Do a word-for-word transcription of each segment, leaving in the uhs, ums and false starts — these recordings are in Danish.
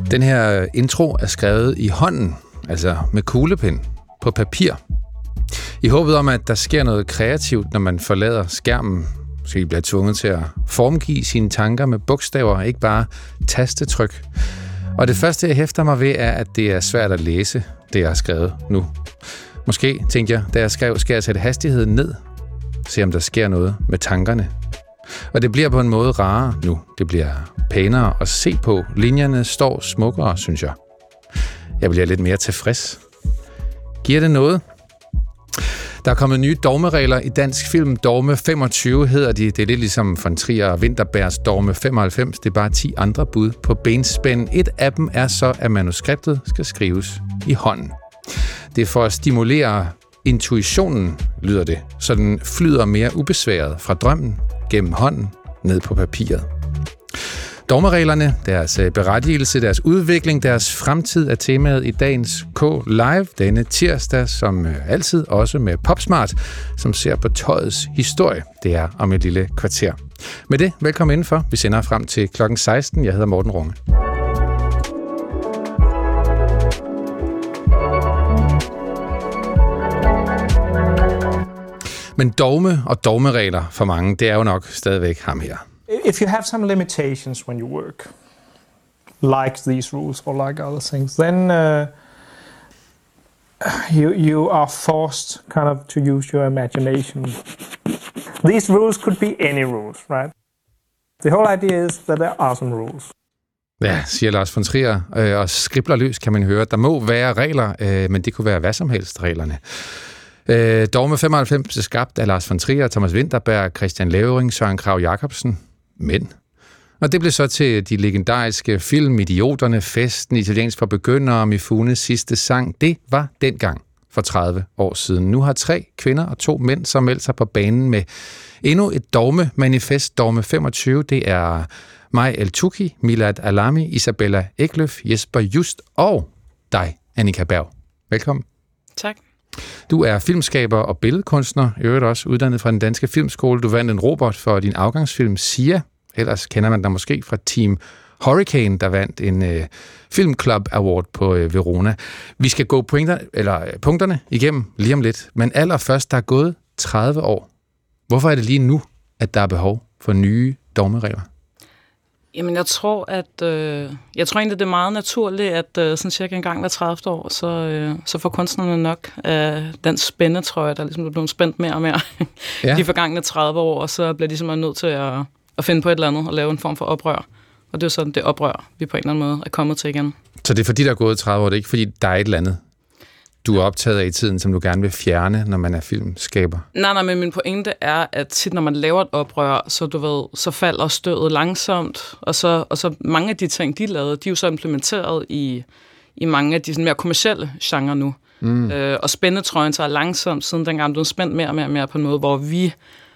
Den her intro er skrevet i hånden, altså med kuglepen på papir. I håbet om, at der sker noget kreativt, når man forlader skærmen, så I bliver tvunget til at formgive sine tanker med bogstaver, ikke bare tastetryk. Og det første, jeg hæfter mig ved, er, at det er svært at læse, det jeg har skrevet nu. Måske, tænkte jeg, da jeg skrev, skal jeg sætte hastigheden ned, se om der sker noget med tankerne. Og det bliver på en måde rarere nu. Det bliver pænere at se på. Linjerne står smukkere, synes jeg. Jeg bliver lidt mere tilfreds. Giver det noget? Der er kommet nye dogmeregler i dansk film. Dogme femogtyve hedder de. Det er lidt ligesom von Trier og Vinterbergs Dogme femoghalvfems. Det er bare ti andre bud på benspænd. Et af dem er så, at manuskriptet skal skrives i hånden. Det er for at stimulere intuitionen, lyder det, så den flyder mere ubesværet fra drømmen gennem hånden ned på papiret. Dogmereglerne, deres berettigelse, deres udvikling, deres fremtid er temaet i dagens K-Live denne tirsdag, som altid også med Popsmart, som ser på tøjets historie. Det er om et lille kvarter. Med det, velkommen indenfor. Vi sender frem til klokken seksten. Jeg hedder Morten Runge. Men dogme og dogmeregler for mange, det er jo nok stadigvæk ham her. If you have some limitations when you work, like these rules or like other things, then uh, you you are forced kind of to use your imagination. These rules could be any rules, right? The whole idea is that there are some rules. Ja, siger Lars von Trier, øh, og skribler løs kan man høre. Der må være regler, øh, men det kunne være hvad som helst reglerne. Øh, Dogme femoghalvfems er skabt af Lars von Trier, Thomas Vinterberg, Christian Levering, Søren Kragh Jacobsen. Men. Og det blev så til de legendariske film, Idioterne, Festen, Italiensk for begyndere, Mifunes sidste sang. Det var dengang for tredive år siden. Nu har tre kvinder og to mænd, som meldt sig på banen med endnu et dogme-manifest. Dogme femogtyve, det er Maj El-Tuki, Milad Alami, Isabella Eklöf, Jesper Just og dig, Annika Berg. Velkommen. Tak. Du er filmskaber og billedkunstner, i øvrigt også uddannet fra den danske filmskole. Du vandt en Robert for din afgangsfilm Sia. Ellers kender man dig måske fra Team Hurricane, der vandt en øh, Filmclub Award på øh, Verona. Vi skal gå pointer, eller, øh, punkterne igennem lige om lidt, men allerførst, der er gået tredive år. Hvorfor er det lige nu, at der er behov for nye dogmeregler? Jamen, jeg tror, at øh, jeg tror egentlig, det er meget naturligt, at øh, sådan cirka en gang hver tredivte år, så, øh, så får kunstnerne nok af den spændetrøje, der ligesom er blevet spændt mere og mere ja. de forgangne tredive år, og så bliver de simpelthen nødt til at, at finde på et eller andet og lave en form for oprør. Og det er jo sådan, det oprør, vi på en eller anden måde er kommet til igen. Så det er fordi, der er gået tredive år, det er ikke fordi, der er et eller andet, du er optaget af i tiden, som du gerne vil fjerne, når man er filmskaber? Nej, nej, men min pointe er, at tit, når man laver et oprør, så, du ved, så falder stødet langsomt, og så, og så mange af de ting, de lavede, de er jo så implementeret i, i mange af de sådan mere kommercielle genrer nu. Mm. Øh, og spændetrøjen tager langsomt, siden dengang blev spændt mere og mere og mere på en måde, hvor vi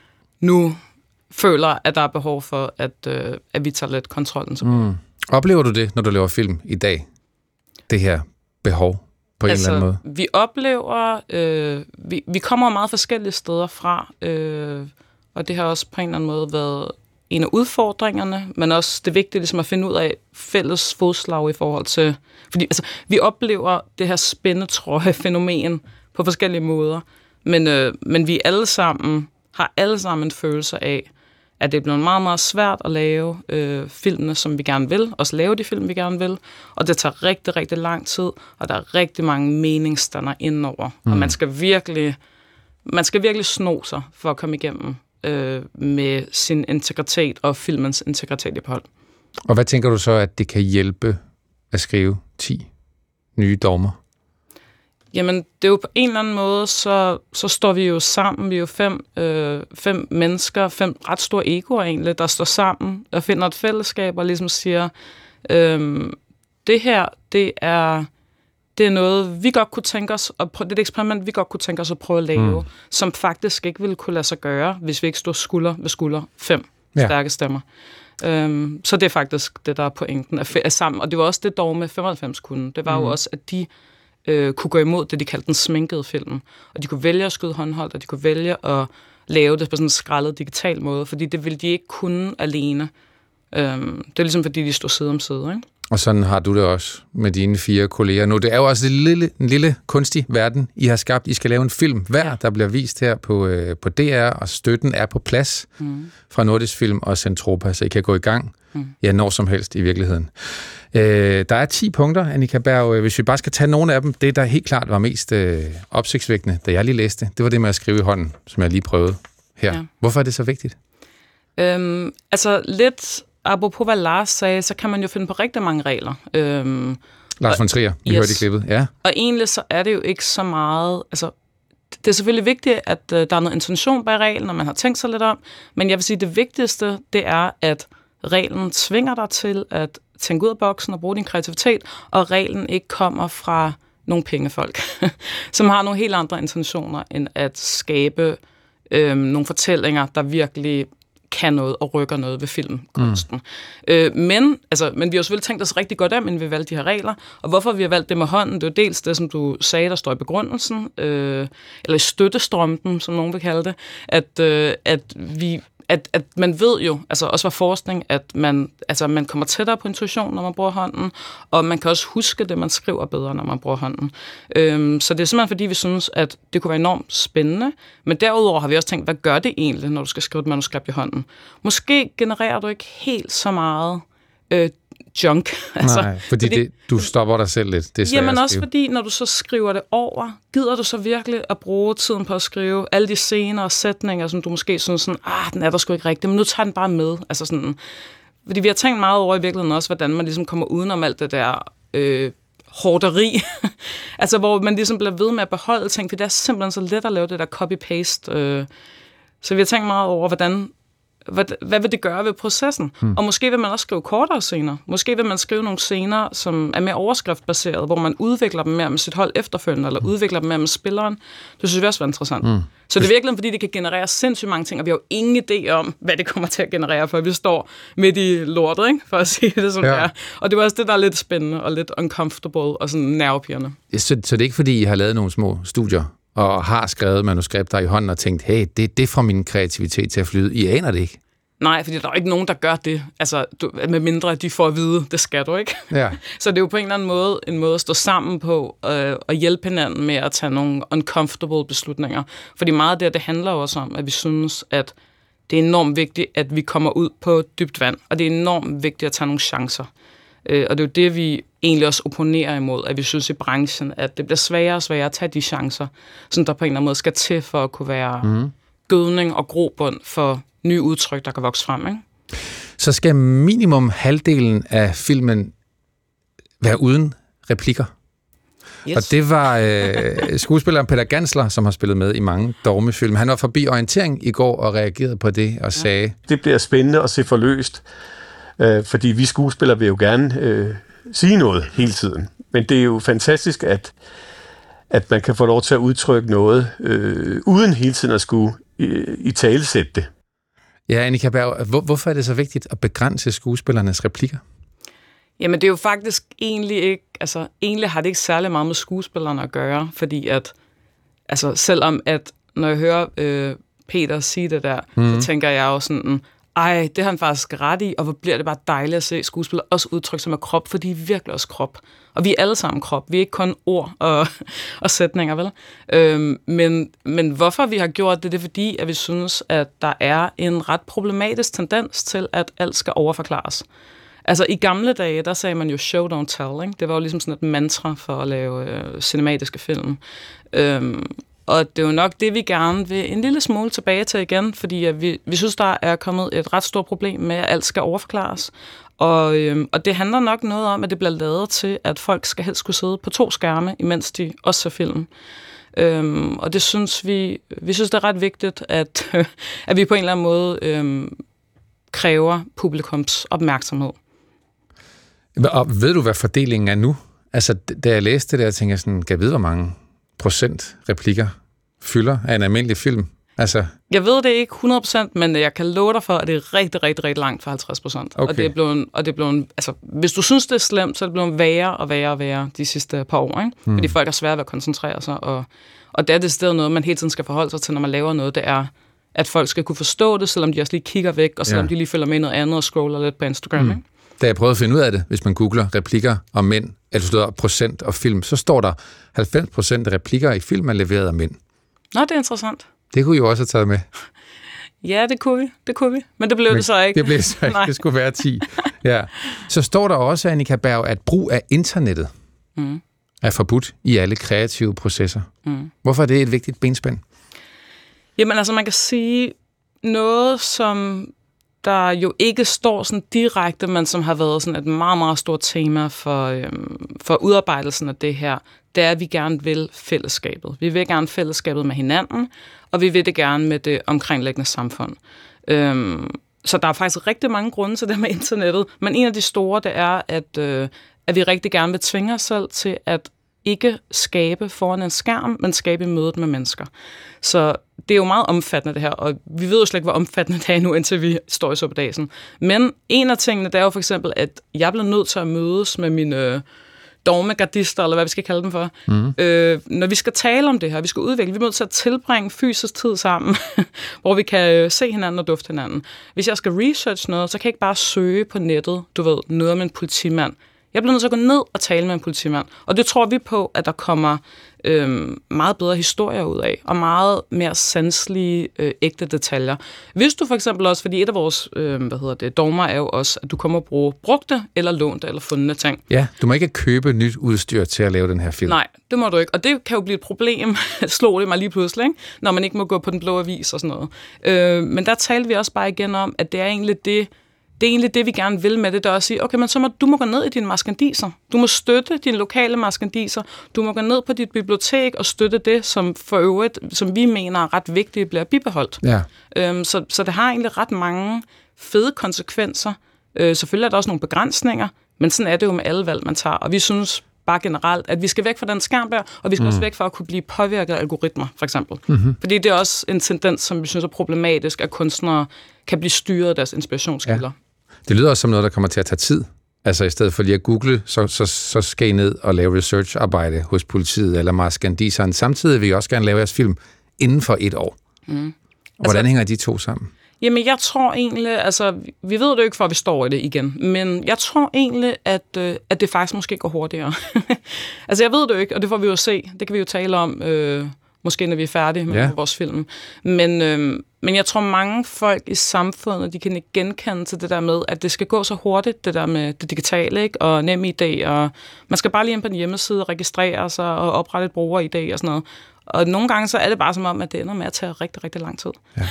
nu føler, at der er behov for, at, øh, at vi tager lidt kontrollen tilbage. Mm. Oplever du det, når du laver film i dag? Det her behov? På en altså, eller anden måde. Vi oplever, øh, vi, vi kommer meget forskellige steder fra, øh, og det har også på en eller anden måde været en af udfordringerne, men også det vigtige ligesom at finde ud af fælles fodslag i forhold til, fordi altså, vi oplever det her spændetrøje-fænomen på forskellige måder, men, øh, men vi alle sammen har alle sammen en følelse af, at det er blevet meget, meget svært at lave øh, filmene, som vi gerne vil. Også lave de film, vi gerne vil. Og det tager rigtig, rigtig lang tid, og der er rigtig mange meningsstander indenover. Mm. Og man skal virkelig, man skal virkelig sno sig for at komme igennem øh, med sin integritet og filmens integritet i behold. Og hvad tænker du så, at det kan hjælpe at skrive ti nye dogmer? Jamen, det er jo på en eller anden måde, så, så står vi jo sammen. Vi er jo fem, øh, fem mennesker, fem ret store egoer egentlig, der står sammen og finder et fællesskab og ligesom siger, øh, det her, det er, det er noget, vi godt kunne tænke os, og prøve, det er et eksperiment, vi godt kunne tænke os at prøve at lave, mm. som faktisk ikke ville kunne lade sig gøre, hvis vi ikke stod skulder ved skulder. Fem ja. stærke stemmer. Um, så det er faktisk det, der er pointen af, af sammen. Og det var også det, Dogme femoghalvfems kunne. Det var mm. jo også, at de øh, kunne gå imod det, de kaldte den sminkede film. Og de kunne vælge at skyde håndholdt, og de kunne vælge at lave det på sådan en skrællet digital måde, fordi det ville de ikke kunne alene. Um, det er ligesom, fordi de stod side om side, ikke? Og sådan har du det også med dine fire kolleger nu. Det er jo også en lille, en lille kunstig verden, I har skabt. I skal lave en film hver, ja. der bliver vist her på, øh, på D R, og støtten er på plads mm. fra Nordisk Film og Zentropa, så I kan gå i gang mm. ja, når som helst i virkeligheden. Øh, der er ti punkter, Annika Berg. Hvis vi bare skal tage nogle af dem, det der helt klart var mest øh, opsigtsvækkende, da jeg lige læste, det var det med at skrive i hånden, som jeg lige prøvede her. Ja. Hvorfor er det så vigtigt? Øhm, altså lidt... Apropos hvad Lars sagde, så kan man jo finde på rigtig mange regler. Øhm, Lars von Trier, vi yes. hørte i klippet. Ja. Og egentlig så er det jo ikke så meget... Altså, det er selvfølgelig vigtigt, at uh, der er noget intention bag reglen, når man har tænkt sig lidt om. Men jeg vil sige, at det vigtigste, det er, at reglen tvinger dig til at tænke ud af boksen og bruge din kreativitet, og reglen ikke kommer fra nogle pengefolk, som har nogle helt andre intentioner, end at skabe øhm, nogle fortællinger, der virkelig... kan noget og rykker noget ved filmkunsten. Mm. Øh, men, altså, men vi har selvfølgelig tænkt os rigtig godt om, inden vi valgte de her regler. Og hvorfor vi har valgt det med hånden, det er jo dels det, som du sagde, der står i begrundelsen, øh, eller i støttestrømpen, som nogen vil kalde det, at, øh, at vi... At, at man ved jo, altså også fra forskning, at man, altså man kommer tættere på intuition, når man bruger hånden, og man kan også huske det, man skriver bedre, når man bruger hånden. Øhm, så det er simpelthen, fordi vi synes, at det kunne være enormt spændende, men derudover har vi også tænkt, hvad gør det egentlig, når du skal skrive et manuskript i hånden? Måske genererer du ikke helt så meget øh, junk. altså, Nej, fordi, fordi det, du stopper dig selv lidt. Det er jamen også fordi, når du så skriver det over, gider du så virkelig at bruge tiden på at skrive alle de scener og sætninger, som du måske synes sådan, ah, den er der sgu ikke rigtig, men nu tager den bare med. Altså sådan, fordi vi har tænkt meget over i virkeligheden også, hvordan man ligesom kommer udenom alt det der øh, hårderi. altså, hvor man ligesom bliver ved med at beholde ting, for det er simpelthen så let at lave det der copy-paste. Øh. Så vi har tænkt meget over, hvordan Hvad, hvad vil det gøre ved processen? Hmm. Og måske vil man også skrive kortere scener. Måske vil man skrive nogle scener, som er mere overskriftbaseret, hvor man udvikler dem mere med sit hold efterfølgende, eller hmm. udvikler dem mere med spilleren. Det synes vi også var interessant. Hmm. Så det er virkelig, fordi det kan generere sindssygt mange ting, og vi har jo ingen idé om, hvad det kommer til at generere, for vi står midt i lortet, ikke? For at sige det, som ja. det er. Og det var også det, der er lidt spændende, og lidt uncomfortable, og sådan nervepirrende. Ja, så, så det er ikke, fordi I har lavet nogle små studier, og har skrevet manuskripter i hånden og tænkt, hey, det, det får min kreativitet til at flyde. I aner det ikke? Nej, fordi der er ikke nogen, der gør det. Altså, du, med mindre de får at vide, det skal du ikke. Ja. Så det er jo på en eller anden måde en måde at stå sammen på øh, og hjælpe hinanden med at tage nogle uncomfortable beslutninger. Fordi meget af det, det handler også om, at vi synes, at det er enormt vigtigt, at vi kommer ud på dybt vand. Og det er enormt vigtigt at tage nogle chancer. Øh, og det er jo det, vi egentlig også opponerer imod, at vi synes i branchen, at det bliver sværere og sværere at tage de chancer, som der på en eller anden måde skal til for at kunne være mm. gødning og grobund for nye udtryk, der kan vokse frem, ikke? Så skal minimum halvdelen af filmen være uden replikker. Yes. Og det var øh, skuespilleren Peter Gansler, som har spillet med i mange dogmefilm. Han var forbi Orientering i går og reagerede på det og ja. sagde... Det bliver spændende at se forløst, øh, fordi vi skuespillere vil jo gerne øh, sige noget hele tiden. Men det er jo fantastisk, at, at man kan få lov til at udtrykke noget, øh, uden hele tiden at skulle øh, i talesætte det. Ja, Annika Berg, hvor, hvorfor er det så vigtigt at begrænse skuespillernes replikker? Jamen, det er jo faktisk egentlig ikke, altså, egentlig har det ikke særlig meget med skuespillerne at gøre, fordi at, altså, selvom at, når jeg hører øh, Peter sige det der, mm. så tænker jeg jo sådan, ej, det har han faktisk ret i, og hvor bliver det bare dejligt at se skuespillere også udtrykke sig med krop, for de er virkelig også krop. Og vi er alle sammen krop. Vi er ikke kun ord og, og sætninger, vel? Øhm, men, men hvorfor vi har gjort det, det er fordi, at vi synes, at der er en ret problematisk tendens til, at alt skal overforklares. Altså i gamle dage, der sagde man jo show, don't tell, ikke? Det var jo ligesom sådan et mantra for at lave øh, cinematiske film. Øhm, Og det er jo nok det, vi gerne vil en lille smule tilbage til igen, fordi vi, vi synes, der er kommet et ret stort problem med, at alt skal overforklares. Og, øhm, og det handler nok noget om, at det bliver lavet til, at folk skal helst kunne sidde på to skærme, imens de også ser film. Øhm, og det synes vi, vi synes, det er ret vigtigt, at, øh, at vi på en eller anden måde øh, kræver publikums opmærksomhed. Og ved du, hvad fordelingen er nu? Altså, da jeg læste det der, tænkte jeg sådan, kan jeg vide, hvor mange procent replikker fylder af en almindelig film? Altså... Jeg ved det ikke hundrede procent, men jeg kan love dig for, at det er rigtig, rigtig, rigtig langt fra halvtreds procent. Okay. Og det er blevet, og det er blevet, altså, hvis du synes, det er slemt, så er det blevet værre og værre og værre de sidste par år, ikke? Hmm. Fordi folk er svære ved at koncentrere sig, og, og det er det stedet noget, man hele tiden skal forholde sig til, når man laver noget, det er, at folk skal kunne forstå det, selvom de også lige kigger væk, og selvom ja. de lige følger med noget andet og scroller lidt på Instagram, hmm. ikke? da jeg prøvede at finde ud af det, hvis man googler replikker om mænd, eller står procent og film, så står der halvfems procent af replikker i film er leveret af mænd. Nå, det er interessant. Det kunne I jo også have taget med. Ja, det kunne vi. Det kunne vi. Men det blev Men det så ikke. Det blev så ikke. Det skulle være ti. Ja. Så står der også, Annika Berg, at brug af internettet mm. er forbudt i alle kreative processer. Mm. Hvorfor er det et vigtigt benspænd? Jamen altså, man kan sige noget, som der jo ikke står sådan direkte, men som har været sådan et meget, meget stort tema for, øhm, for udarbejdelsen af det her, det er, at vi gerne vil fællesskabet. Vi vil gerne fællesskabet med hinanden, og vi vil det gerne med det omkringliggende samfund. Øhm, så der er faktisk rigtig mange grunde til det med internettet, men en af de store, det er, at, øh, at vi rigtig gerne vil tvinge os selv til at ikke skabe foran en skærm, men skabe i mødet med mennesker. Så det er jo meget omfattende det her, og vi ved jo slet ikke, hvor omfattende det er nu, indtil vi står i suppedagen. Men en af tingene, det er jo for eksempel, at jeg bliver nødt til at mødes med mine øh, dogmegardister, eller hvad vi skal kalde dem for. Mm. Øh, når vi skal tale om det her, vi skal udvikle, vi er nødt til at tilbringe fysisk tid sammen, hvor vi kan øh, se hinanden og dufte hinanden. Hvis jeg skal research noget, så kan jeg ikke bare søge på nettet, du ved, noget om en politimand. Jeg bliver nødt til at gå ned og tale med en politimand. Og det tror vi på, at der kommer øhm, meget bedre historier ud af, og meget mere sanselige, øh, ægte detaljer. Hvis du for eksempel også, fordi et af vores øh, hvad hedder det, dogmer er jo også, at du kommer at bruge brugte eller lånte eller fundne ting. Ja, du må ikke købe nyt udstyr til at lave den her film. Nej, det må du ikke. Og det kan jo blive et problem, slog det mig lige pludselig, ikke? Når man ikke må gå på den blå avis og sådan noget. Øh, men der talte vi også bare igen om, at det er egentlig det, Det er egentlig det, vi gerne vil med det, der er at sige, okay, men så må du må gå ned i dine maskandiser. Du må støtte dine lokale maskandiser. Du må gå ned på dit bibliotek og støtte det, som for øvrigt, som vi mener er ret vigtigt, bliver bibeholdt. Ja. Øhm, så, så det har egentlig ret mange fede konsekvenser. Øh, selvfølgelig er der også nogle begrænsninger, men sådan er det jo med alle valg, man tager. Og vi synes bare generelt, at vi skal væk fra den skærm der, og vi skal mm. også væk fra at kunne blive påvirket af algoritmer, for eksempel. Mm-hmm. Fordi det er også en tendens, som vi synes er problematisk, at kunstnere kan blive styret af deres inspirationskilder. Ja. Det lyder også som noget, der kommer til at tage tid. Altså i stedet for lige at google, så, så, så skal I ned og lave researcharbejde hos politiet eller maskandiseren. Samtidig vil I også gerne lave jeres film inden for et år. Mm. Hvordan altså, hænger de to sammen? Jamen, jeg tror egentlig, altså, vi ved det jo ikke, for vi står i det igen, men jeg tror egentlig, at, øh, at det faktisk måske går hurtigere. Altså, jeg ved det jo ikke, og det får vi jo se. Det kan vi jo tale om, øh, måske når vi er færdige med ja. vores film. Men, øh, men jeg tror, mange folk i samfundet, de kan ikke genkende til det der med, at det skal gå så hurtigt, det der med det digitale, ikke? Og NemID, og man skal bare lige ind på en hjemmeside, registrere sig og oprette et bruger-I D og sådan noget. Og nogle gange så er det bare som om, at det ender med at tage rigtig, rigtig lang tid. Ja.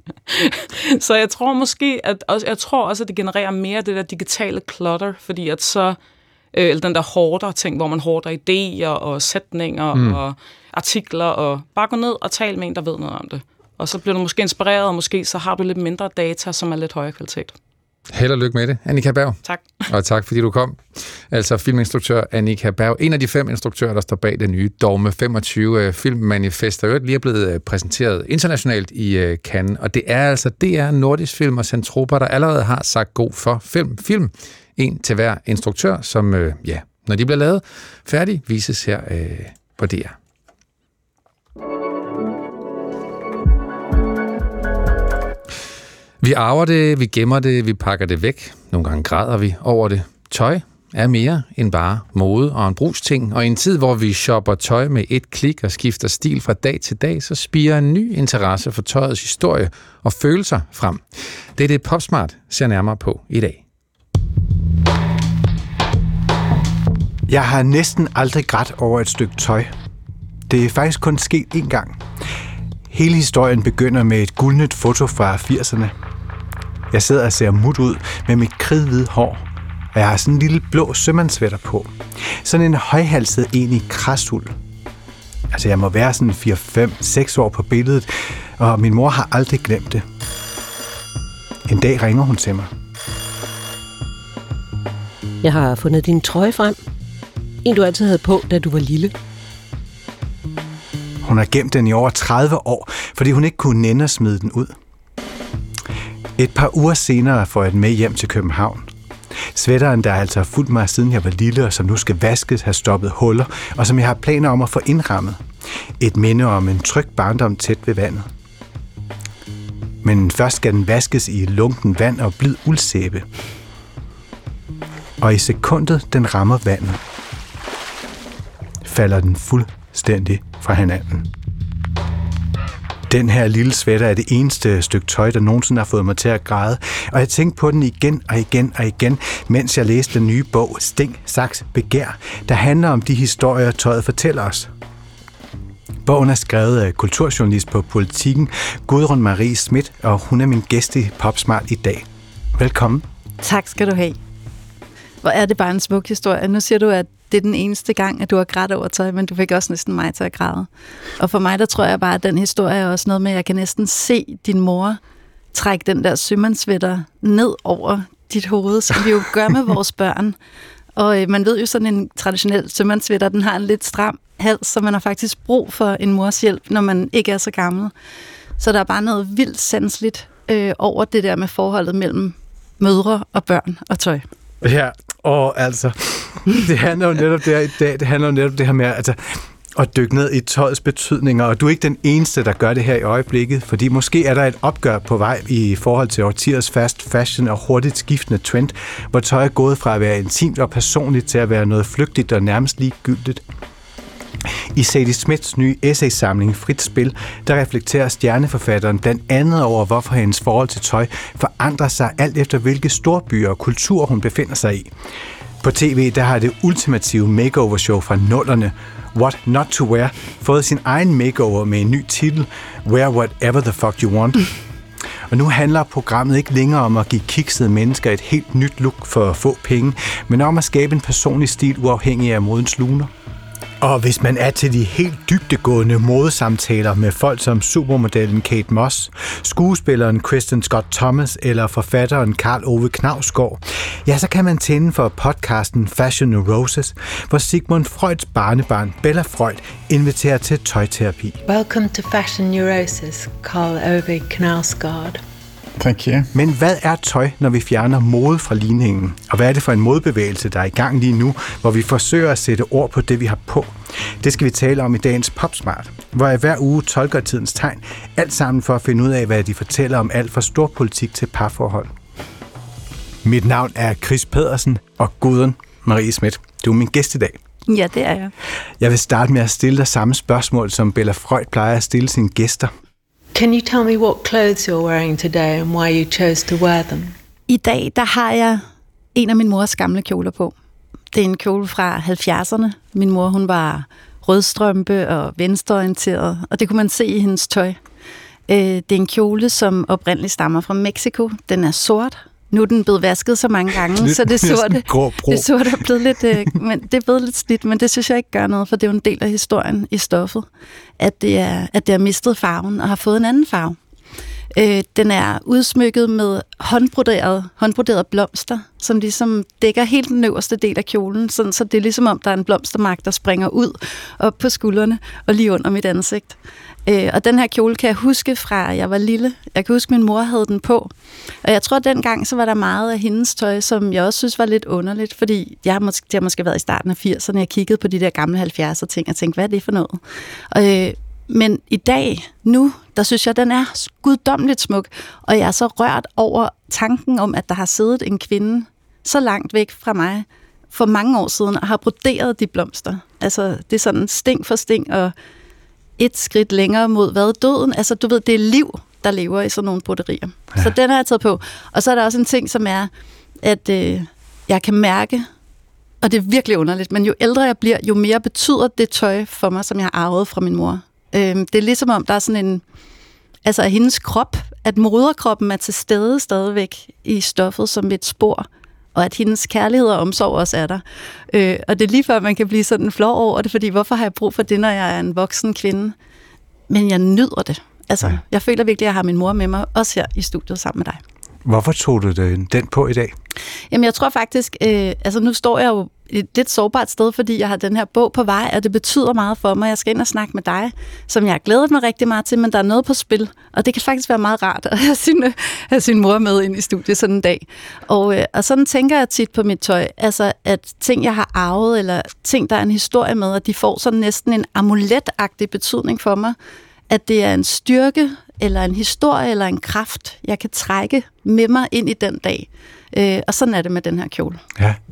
Så jeg tror måske, at også, jeg tror også, at det genererer mere det der digitale clutter, fordi at så, øh, eller den der hårder ting, hvor man hårder idéer og sætninger mm. og artikler, og bare gå ned og tale med en, der ved noget om det. Og så bliver du måske inspireret, og måske så har du lidt mindre data, som er lidt højere kvalitet. Held og lykke med det, Annika Berg. Tak. Og tak, fordi du kom. Altså filminstruktør Annika Berg, en af de fem instruktører, der står bag det nye Dogme femogtyve filmmanifest, der jo lige er blevet præsenteret internationalt i Cannes. Og det er altså D R Nordisk Film og Zentropa, der allerede har sagt god for film. Film, en til hver instruktør, som, øh, ja, når de bliver lavet færdig, vises her øh, på D R. Vi arver det, vi gemmer det, vi pakker det væk. Nogle gange græder vi over det. Tøj er mere end bare mode og en brugsting, og i en tid, hvor vi shopper tøj med et klik og skifter stil fra dag til dag, så spirer en ny interesse for tøjets historie og følelser frem. Det er det, PopSmart ser nærmere på i dag. Jeg har næsten aldrig grædt over et stykke tøj. Det er faktisk kun sket én gang. Hele historien begynder med et guldnet foto fra firserne. Jeg sidder og ser mut ud med mit kridhvide hår, og jeg har sådan en lille blå sømandssvætter på. Sådan en højhalset en i krasuld. Altså, jeg må være sådan fire, fem, seks år på billedet, og min mor har aldrig glemt det. En dag ringer hun til mig. Jeg har fundet din trøje frem. En, du altid havde på, da du var lille. Hun har gemt den i over tredive år, fordi hun ikke kunne nænde at smide den ud. Et par uger senere får jeg den med hjem til København. Sweateren, der altså har fulgt mig siden jeg var lille, og som nu skal vaskes, har stoppet huller, og som jeg har planer om at få indrammet. Et minde om en tryg barndom tæt ved vandet. Men først skal den vaskes i lunken vand og blid uldsæbe. og i sekundet den rammer vandet, falder den fuldstændig fra hinanden. Den her lille sweater er det eneste stykke tøj, der nogensinde har fået mig til at græde, og jeg tænkte på den igen og igen og igen, mens jeg læste den nye bog Sting, Saks, Begær, der handler om de historier, tøjet fortæller os. Bogen er skrevet af kulturjournalist på Politiken, Gudrun Marie Schmidt, og hun er min gæst i Popsmart i dag. Velkommen. Tak skal du have. Hvor er det bare en smuk historie. Nu siger du, at det er den eneste gang, at du har grædt over tøj, men du fik også næsten mig til at græde. Og for mig, der tror jeg bare, at den historie er også noget med, at jeg kan næsten se din mor trække den der sømandssweater ned over dit hoved, som vi jo gør med vores børn. Og øh, man ved jo, sådan en traditionel sømandssweater, den har en lidt stram hals, så man har faktisk brug for en mors hjælp, når man ikke er så gammel. Så der er bare noget vildt sanseligt øh, over det der med forholdet mellem mødre og børn og tøj. Ja, og altså, det handler jo netop det her i dag, det handler jo netop det her med, altså, at dykke ned i tøjets betydninger, og du er ikke den eneste, der gør det her i øjeblikket, fordi måske er der et opgør på vej i forhold til årtiers fast fashion og hurtigt skiftende trend, hvor tøj er gået fra at være intimt og personligt til at være noget flygtigt og nærmest ligegyldigt. I Sadie Smiths nye essaysamling Frit Spil, der reflekterer stjerneforfatteren blandt andet over, hvorfor hendes forhold til tøj forandrer sig alt efter, hvilke storbyer og kulturer hun befinder sig i. På tv, der har det ultimative makeover-show fra nullerne, What Not to Wear, fået sin egen makeover med en ny titel, Wear Whatever the Fuck You Want. Og nu handler programmet ikke længere om at give kiksede mennesker et helt nyt look for få penge, men om at skabe en personlig stil uafhængig af modens luner. Og hvis man er til de helt dybdegående modesamtaler med folk som supermodellen Kate Moss, skuespilleren Kristen Scott Thomas eller forfatteren Karl Ove Knausgård, ja, så kan man tænde for podcasten Fashion Neurosis, hvor Sigmund Freuds barnebarn Bella Freud inviterer til tøjterapi. Welcome to Fashion Neurosis, Karl Ove Knausgård. Thank you. Men hvad er tøj, når vi fjerner mode fra ligningen? Og hvad er det for en modebevægelse, der er i gang lige nu, hvor vi forsøger at sætte ord på det, vi har på? Det skal vi tale om i dagens Popsmart, hvor jeg hver uge tolker tidens tegn, alt sammen for at finde ud af, hvad de fortæller om alt fra storpolitik til parforhold. Mit navn er Chris Pedersen, og Gudrun Marie Schmidt. Du er min gæst i dag. Ja, det er jeg. Jeg vil starte med at stille dig samme spørgsmål, som Bella Freud plejer at stille sine gæster. Can you tell me what clothes you're wearing today and why you chose to wear them? I dag, der har jeg en af min mors gamle kjoler på. Det er en kjole fra halvfjerdserne. Min mor, hun var rødstrømpe og venstreorienteret, og det kunne man se i hendes tøj. Det er en kjole, som oprindeligt stammer fra Mexico. Den er sort. Nu er den blevet vasket så mange gange, så det sorte, det sorte er blevet lidt, øh, men det er blevet lidt slidt, men det synes jeg ikke gør noget, for det er jo en del af historien i stoffet, at det er, at det har mistet farven og har fået en anden farve. Øh, den er udsmykket med håndbroderet, håndbroderet blomster, som ligesom dækker helt den øverste del af kjolen, sådan, så det er ligesom om, der er en blomstermark, der springer ud op på skuldrene og lige under mit ansigt. Øh, og den her kjole kan jeg huske fra, jeg var lille. Jeg kan huske, min mor havde den på. Og jeg tror, at dengang så var der meget af hendes tøj, som jeg også synes var lidt underligt, fordi jeg har måske, det har måske været i starten af firserne, jeg kiggede på de der gamle halvfjerdser ting og tænkte, hvad er det for noget? Øh, men i dag, nu, der synes jeg, den er guddommeligt smuk, og jeg er så rørt over tanken om, at der har siddet en kvinde så langt væk fra mig for mange år siden og har broderet de blomster. Altså, det er sådan sting for sting og et skridt længere mod hvad? Døden. Altså, du ved, det er liv, der lever i sådan nogle broderier. Ja. Så den har jeg taget på. Og så er der også en ting, som er, at øh, jeg kan mærke, og det er virkelig underligt, men jo ældre jeg bliver, jo mere betyder det tøj for mig, som jeg har arvet fra min mor. Øh, det er ligesom om, der er sådan en, altså hendes krop, at moderkroppen er til stede stadigvæk i stoffet som et spor, og at hendes kærlighed og omsorg også er der. Øh, og det er lige før, man kan blive sådan flov over det, fordi hvorfor har jeg brug for det, når jeg er en voksen kvinde? Men jeg nyder det. Altså, ja. Jeg føler virkelig, at jeg har min mor med mig, også her i studiet sammen med dig. Hvorfor tog du den på i dag? Jamen, jeg tror faktisk, øh, altså nu står jeg jo et lidt sårbart sted, fordi jeg har den her bog på vej, og det betyder meget for mig. Jeg skal ind og snakke med dig, som jeg har glædet mig rigtig meget til, men der er noget på spil, og det kan faktisk være meget rart at have sin, have sin mor med ind i studiet sådan en dag. Og, øh, og sådan tænker jeg tit på mit tøj, altså at ting, jeg har arvet, eller ting, der er en historie med, at de får sådan næsten en amuletagtig betydning for mig, at det er en styrke, eller en historie, eller en kraft, jeg kan trække med mig ind i den dag. Øh, og sådan er det med den her kjole. Ja.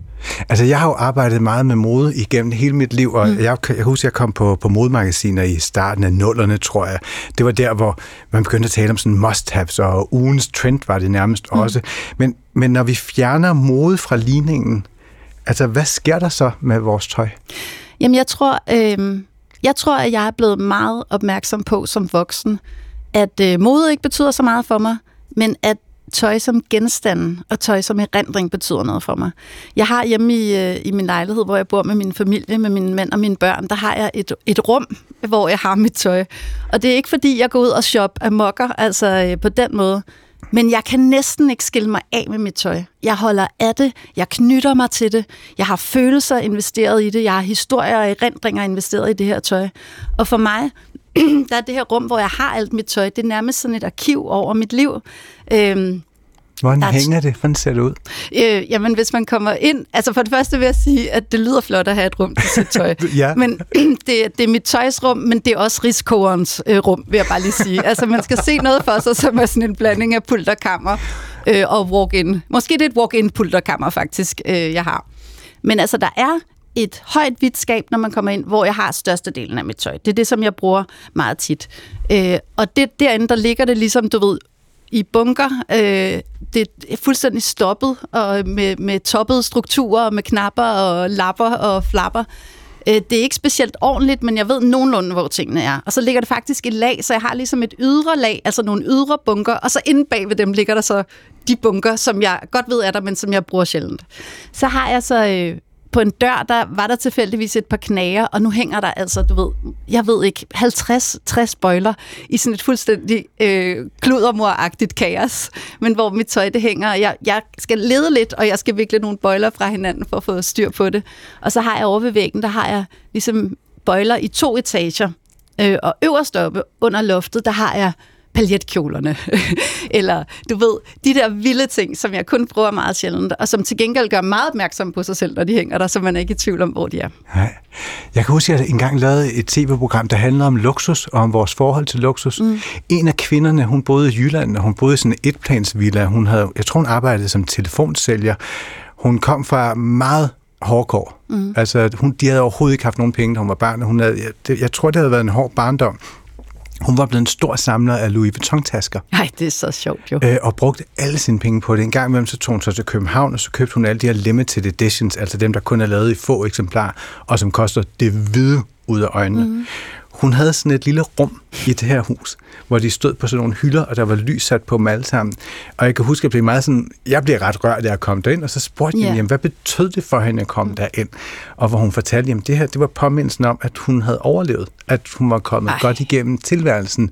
Altså, jeg har jo arbejdet meget med mode igennem hele mit liv, og mm. jeg, jeg husker, jeg kom på, på modemagasiner i starten af nullerne, tror jeg. Det var der, hvor man begyndte at tale om sådan must-haves, og ugens trend var det nærmest mm. også. Men, men når vi fjerner mode fra ligningen, altså, hvad sker der så med vores tøj? Jamen, jeg tror, øh, jeg tror, at jeg er blevet meget opmærksom på som voksen, at øh, mode ikke betyder så meget for mig, men at tøj som genstand og tøj som erindring betyder noget for mig. Jeg har hjemme i, øh, i min lejlighed, hvor jeg bor med min familie, med min mand og mine børn, der har jeg et, et rum, hvor jeg har mit tøj. Og det er ikke fordi, jeg går ud og shop af mokker, altså øh, på den måde. Men jeg kan næsten ikke skille mig af med mit tøj. Jeg holder af det, jeg knytter mig til det, jeg har følelser investeret i det, jeg har historier og erindringer investeret i det her tøj. Og for mig, der er det her rum, hvor jeg har alt mit tøj, det er nærmest sådan et arkiv over mit liv. Øhm, Hvordan hænger det? Hvordan ser det ud? Øh, jamen, hvis man kommer ind... Altså, for det første vil jeg sige, at det lyder flot at have et rum til sit tøj. ja. Men det, det er mit tøjsrum, men det er også riskogerens øh, rum, vil jeg bare lige sige. Altså, man skal se noget for sig, som er sådan en blanding af pulterkammer øh, og walk-in. Måske det er et walk-in pulterkammer, faktisk, øh, jeg har. Men altså, der er et højt hvidt skab, når man kommer ind, hvor jeg har størstedelen af mit tøj. Det er det, som jeg bruger meget tit. Øh, og det, derinde, der ligger det ligesom, du ved, i bunker. Øh, det er fuldstændig stoppet, og med, med toppede strukturer, med knapper og lapper og flapper. Øh, det er ikke specielt ordentligt, men jeg ved nogenlunde, hvor tingene er. Og så ligger det faktisk i lag, så jeg har ligesom et ydre lag, altså nogle ydre bunker, og så inde bag ved dem ligger der så de bunker, som jeg godt ved er der, men som jeg bruger sjældent. Så har jeg så... Øh, På en dør, der var der tilfældigvis et par knager, og nu hænger der altså, du ved, jeg ved ikke, halvtreds tres bøjler i sådan et fuldstændig øh, kludermor-agtigt kaos, men hvor mit tøj det hænger. Jeg, jeg skal lede lidt, og jeg skal vikle nogle bøjler fra hinanden for at få styr på det. Og så har jeg over ved væggen, der har jeg ligesom bøjler i to etager, øh, og øverst oppe under loftet, der har jeg paljetkjolerne, eller du ved, de der vilde ting, som jeg kun bruger meget sjældent, og som til gengæld gør meget opmærksom på sig selv, når de hænger der, så man er ikke i tvivl om, hvor de er. Nej. Jeg kan huske, at jeg engang lavede et tv-program, der handlede om luksus, og om vores forhold til luksus. Mm. En af kvinderne, hun boede i Jylland, og hun boede i sådan en etplansvilla. Hun havde, jeg tror, hun arbejdede som telefonsælger. Hun kom fra meget hårdkår. Mm. Altså, hun, de havde overhovedet ikke haft nogen penge, da hun var barn. Hun havde, jeg, jeg tror, det havde været en hård barndom. Hun var blevet en stor samler af Louis Vuitton-tasker. Nej, det er så sjovt jo. Øh, og brugte alle sine penge på det. En gang imellem så tog hun så til København, og så købte hun alle de her limited editions, altså dem, der kun er lavet i få eksemplarer, og som koster det hvide ud af øjnene. Mm. Hun havde sådan et lille rum i det her hus, hvor de stod på sådan nogle hylder, og der var lys sat på dem alle sammen. Og jeg kan huske, at jeg blev meget sådan, jeg blev ret rørt, da jeg kom derind, og så spurgte jeg, yeah. jamen, hvad betød det for hende at komme mm. derind? Og hvor hun fortalte, jamen, det her, det var påmindelsen om, at hun havde overlevet, at hun var kommet Ej. godt igennem tilværelsen.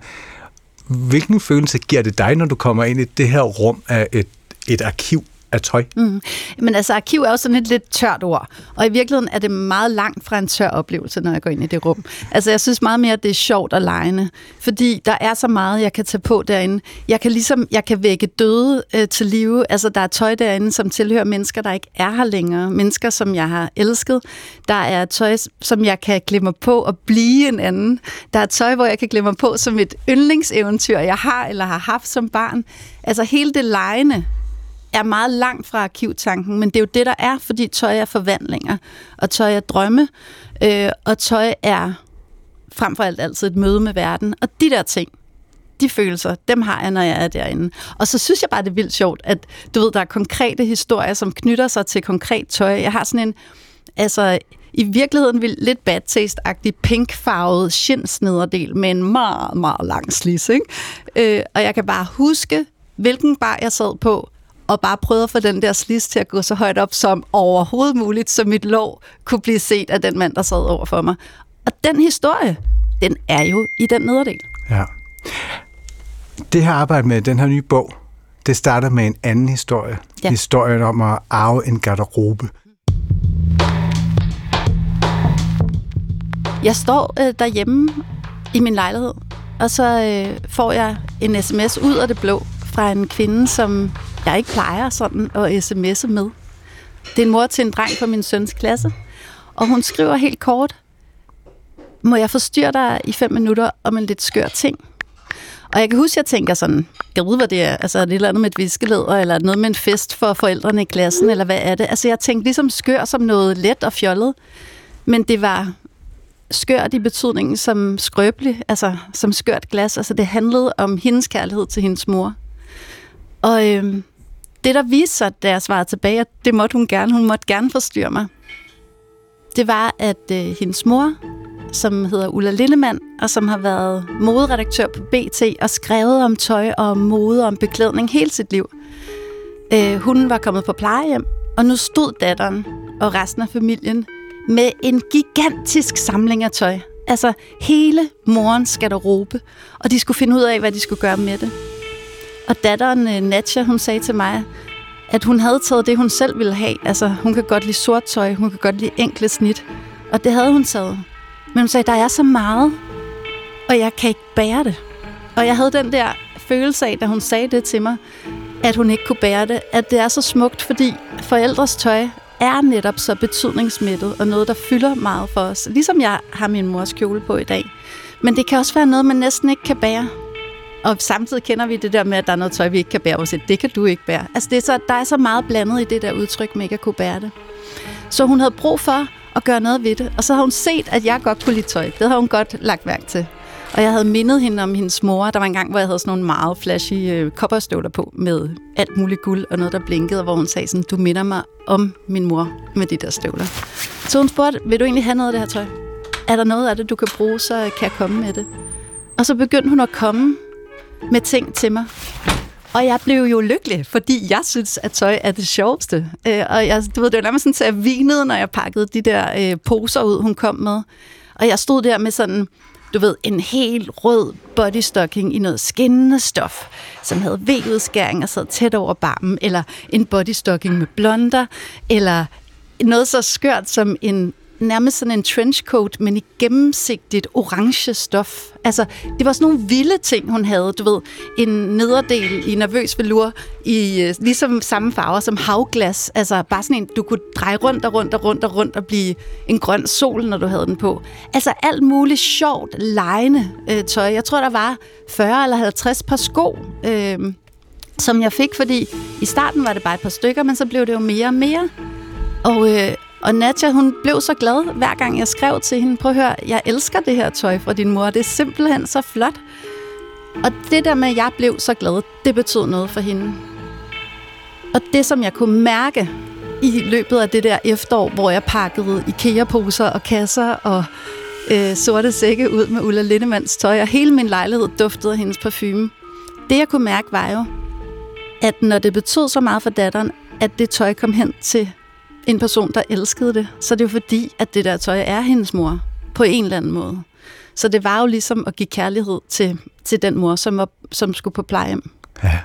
Hvilken følelse giver det dig, når du kommer ind i det her rum af et, et arkiv af tøj? Mm. Men altså, arkiv er jo sådan et lidt tørt ord, og i virkeligheden er det meget langt fra en tør oplevelse, når jeg går ind i det rum. Altså, jeg synes meget mere, at det er sjovt og legende, fordi der er så meget, jeg kan tage på derinde. Jeg kan ligesom, jeg kan vække døde øh, til live. Altså, der er tøj derinde, som tilhører mennesker, der ikke er her længere. Mennesker, som jeg har elsket. Der er tøj, som jeg kan glemme på og blive en anden. Der er tøj, hvor jeg kan glemme på som et yndlingseventyr, jeg har eller har haft som barn. Altså, hele det legende er meget langt fra arkivtanken, men det er jo det, der er, fordi tøj er forvandlinger, og tøj er drømme, øh, og tøj er frem for alt altid et møde med verden. Og de der ting, de følelser, dem har jeg, når jeg er derinde. Og så synes jeg bare, det er vildt sjovt, at du ved, der er konkrete historier, som knytter sig til konkret tøj. Jeg har sådan en, altså i virkeligheden lidt bad taste-agtig pinkfarvet shindsnederdel med en meget, meget lang slis, ikke? Øh, og jeg kan bare huske, hvilken bar jeg sad på, og bare prøvede at få den der slis til at gå så højt op som overhovedet muligt, så mit lår kunne blive set af den mand, der sad over for mig. Og den historie, den er jo i den nederdel. Ja. Det her arbejde med den her nye bog, det starter med en anden historie. Ja. Historien om at arve en garderobe. Jeg står øh, derhjemme i min lejlighed, og så øh, får jeg en sms ud af det blå fra en kvinde, som jeg ikke plejer sådan at sms'e med. Det er en mor til en dreng fra min søns klasse, og hun skriver helt kort: må jeg forstyrre dig i fem minutter om en lidt skør ting? Og jeg kan huske, at jeg tænker sådan, gad vide, hvad det er? Altså, er det et eller andet med et viskelæder, eller er det noget med en fest for forældrene i klassen, eller hvad er det? Altså, jeg tænkte ligesom skør som noget let og fjollet, men det var skørt i betydningen som skrøbelig, altså som skørt glas. Altså, det handlede om hendes kærlighed til hendes mor. Og øhm, det, der viste sig, da jeg svarede tilbage, at det måtte hun gerne, hun måtte gerne forstyrre mig, det var, at øh, hendes mor, som hedder Ulla Lindemann, og som har været moderedaktør på B T og skrevet om tøj og om mode og om beklædning hele sit liv. Øh, hun var kommet på plejehjem, og nu stod datteren og resten af familien med en gigantisk samling af tøj. Altså hele morens garderobe, og de skulle finde ud af, hvad de skulle gøre med det. Og datteren øh, Natja, hun sagde til mig, at hun havde taget det, hun selv ville have. Altså, hun kan godt lide sort tøj, hun kan godt lide enkle snit, og det havde hun taget. Men hun sagde, der er så meget, og jeg kan ikke bære det. Og jeg havde den der følelse af, da hun sagde det til mig, at hun ikke kunne bære det, at det er så smukt, fordi forældres tøj er netop så betydningsmættet, og noget, der fylder meget for os. Ligesom jeg har min mors kjole på i dag. Men det kan også være noget, man næsten ikke kan bære. Og samtidig kender vi det der med, at der er noget tøj, vi ikke kan bære, og det kan du ikke bære. Altså, det er så, der er så meget blandet i det der udtryk, med ikke at kunne bære det. Så hun havde brug for at gøre noget ved det, og så havde hun set, at jeg godt kunne lide tøj. Det havde hun godt lagt mærke til. Og jeg havde mindet hende om hendes mor. Der var en gang, hvor jeg havde sådan nogle meget flashy øh, kopperstøvler på, med alt muligt guld og noget, der blinkede, og hvor hun sagde sådan, du minder mig om min mor med de der støvler. Så hun spurgte, vil du egentlig have noget af det her tøj? Er der noget af det, du kan bruge, så kan jeg komme med det. Og så begyndte hun at komme med ting til mig. Og jeg blev jo lykkelig, fordi jeg synes, at tøj er det sjoveste. Øh, og jeg, du ved, det var nærmest sådan, at jeg vinede, når jeg pakkede de der øh, poser ud, hun kom med. Og jeg stod der med sådan, du ved, en helt rød bodystocking i noget skinnende stof, som havde V-udskæring og sad tæt over barmen, eller en bodystocking med blonder, eller noget så skørt som en nærmest sådan en trenchcoat, men i gennemsigtigt orange stof. Altså, det var sådan nogle vilde ting, hun havde. Du ved, en nederdel i nervøs velour i ligesom samme farver som havglas. Altså, bare sådan en, du kunne dreje rundt og rundt og rundt og rundt og blive en grøn sol, når du havde den på. Altså, alt muligt sjovt, legende øh, tøj. Jeg tror, der var fyrre eller halvtreds par sko, øh, som jeg fik, fordi i starten var det bare et par stykker, men så blev det jo mere og mere. Og øh, Og Natja, hun blev så glad, hver gang jeg skrev til hende, prøv at høre, jeg elsker det her tøj fra din mor, det er simpelthen så flot. Og det der med, at jeg blev så glad, det betød noget for hende. Og det, som jeg kunne mærke i løbet af det der efterår, hvor jeg pakkede IKEA-poser og kasser og øh, sorte sække ud med Ulla Lindemanns tøj, og hele min lejlighed duftede af hendes parfume. Det, jeg kunne mærke, var jo, at når det betød så meget for datteren, at det tøj kom hen til en person, der elskede det, så det er jo fordi, at det der tøj er hendes mor på en eller anden måde. Så det var jo ligesom at give kærlighed til, til den mor, som, var, som skulle på plejehjem. Ja.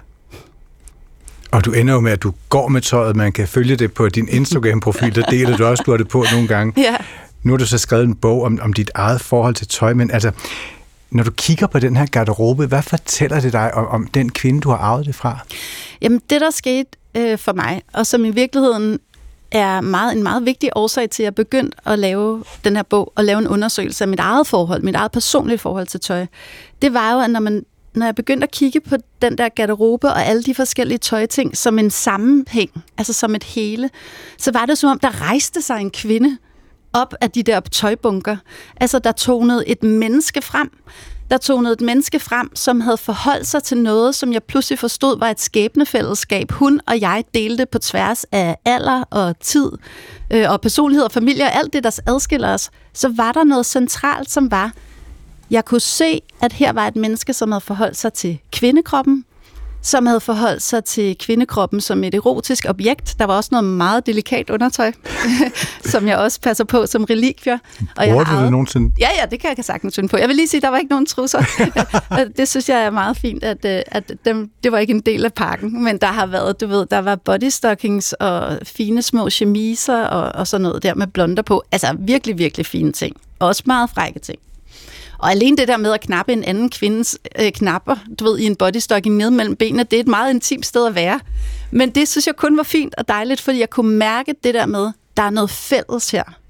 Og du ender jo med, at du går med tøjet. Man kan følge det på din Instagram-profil, der deler du også, du har det på nogle gange. Ja. Nu har du så skrevet en bog om, om dit eget forhold til tøj, men altså, når du kigger på den her garderobe, hvad fortæller det dig om, om den kvinde, du har arvet det fra? Jamen, det der skete øh, for mig, og som i virkeligheden er meget, en meget vigtig årsag til, at jeg begyndte at lave den her bog, og lave en undersøgelse af mit eget forhold, mit eget personlige forhold til tøj. Det var jo, at når, man, når jeg begyndte at kigge på den der garderobe og alle de forskellige tøjting som en sammenhæng, altså som et hele, så var det som om, der rejste sig en kvinde op af de der tøjbunker. Altså, der tonede et menneske frem. Der tonede et menneske frem, som havde forholdt sig til noget, som jeg pludselig forstod var et skæbnefællesskab. Hun og jeg delte på tværs af alder og tid øh, og personlighed og familie og alt det, der adskiller os. Så var der noget centralt, som var, jeg kunne se, at her var et menneske, som havde forholdt sig til kvindekroppen, som havde forholdt sig til kvindekroppen som et erotisk objekt. Der var også noget meget delikat undertøj, som jeg også passer på som relikvier. Bruger du det nogensinde? Ja, ja, det kan jeg sagtens finde på. Jeg vil lige sige, at der var ikke nogen trusser. Det synes jeg er meget fint, at, at dem, det var ikke en del af pakken, men der har været, du ved, der var bodystockings og fine små chemiser og, og sådan noget der med blonder på. Altså virkelig, virkelig fine ting. Og også meget frække ting. Og alene det der med at knappe en anden kvindes øh, knapper, du ved, i en bodystocking ned mellem benene, det er et meget intimt sted at være. Men det synes jeg kun var fint og dejligt, fordi jeg kunne mærke det der med, der er noget fælles her.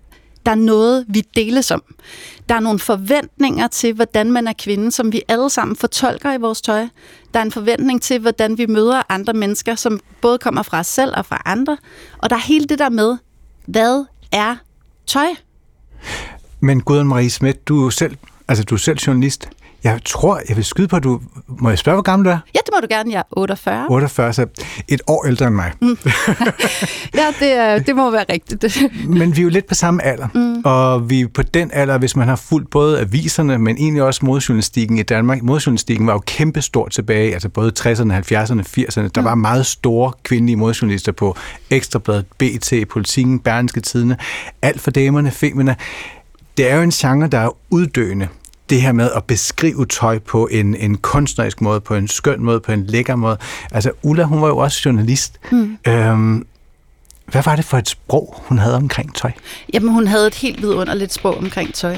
Der er noget, vi deles om. Der er nogle forventninger til, hvordan man er kvinde, som vi alle sammen fortolker i vores tøj. Der er en forventning til, hvordan vi møder andre mennesker, som både kommer fra os selv og fra andre. Og der er hele det der med, hvad er tøj? Men Gudrun Marie Schmidt, du er selv, altså du er selv journalist. Jeg tror, jeg vil skyde på, at du... Må jeg spørge, hvor gammel du er? Ja, det må du gerne. Jeg er otteogfyrre. otteogfyrre, så et år ældre end mig. Mm. Ja, det, det må være rigtigt. Men vi er jo lidt på samme alder. Mm. Og vi på den alder, hvis man har fulgt både aviserne, men egentlig også modejournalistikken i Danmark. Modejournalistikken var jo kæmpestort tilbage, altså både tresserne, halvfjerdserne, firserne. Der mm. var meget store kvindelige modejournalister på Ekstrabladet, B T, Politikken, Berlingske Tidende. Alt for damerne, Femina. Det er jo en genre, der er uddøende. Det her med at beskrive tøj på en, en kunstnerisk måde, på en skøn måde, på en lækker måde. Altså, Ulla, hun var jo også journalist. Mm. Øhm, hvad var det for et sprog, hun havde omkring tøj? Jamen, hun havde et helt vidunderligt sprog omkring tøj.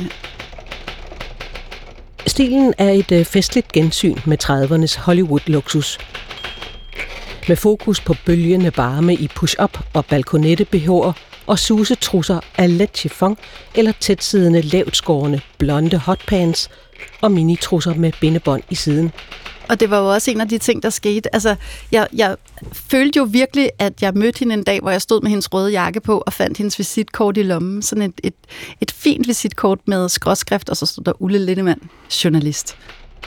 Stilen er et øh, festligt gensyn med tredivernes Hollywood-luksus. Med fokus på bølgende varme i push-up og balkonette-B H'er og susetrusser af let chiffon eller tætsiddende, lavtskårende, blonde hotpants og minitrusser med bindebånd i siden. Og det var jo også en af de ting, der skete. Altså, jeg, jeg følte jo virkelig, at jeg mødte hende en dag, hvor jeg stod med hendes røde jakke på og fandt hendes visitkort i lommen. Sådan et, et, et fint visitkort med skråskrift, og så stod der Ulla Lindemann, journalist.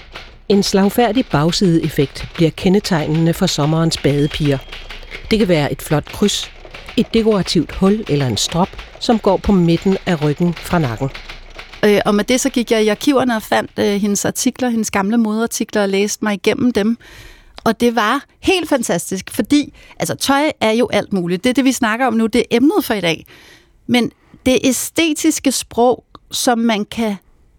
En slagfærdig bagsideeffekt bliver kendetegnende for sommerens badepiger. Det kan være et flot kryds, et dekorativt hul eller en strop, som går på midten af ryggen fra nakken. Øh, og med det så gik jeg i arkiverne og fandt øh, hendes artikler, hendes gamle modeartikler, og læste mig igennem dem. Og det var helt fantastisk, fordi altså, tøj er jo alt muligt. Det er det, vi snakker om nu. Det er emnet for i dag. Men det æstetiske sprog, som man kan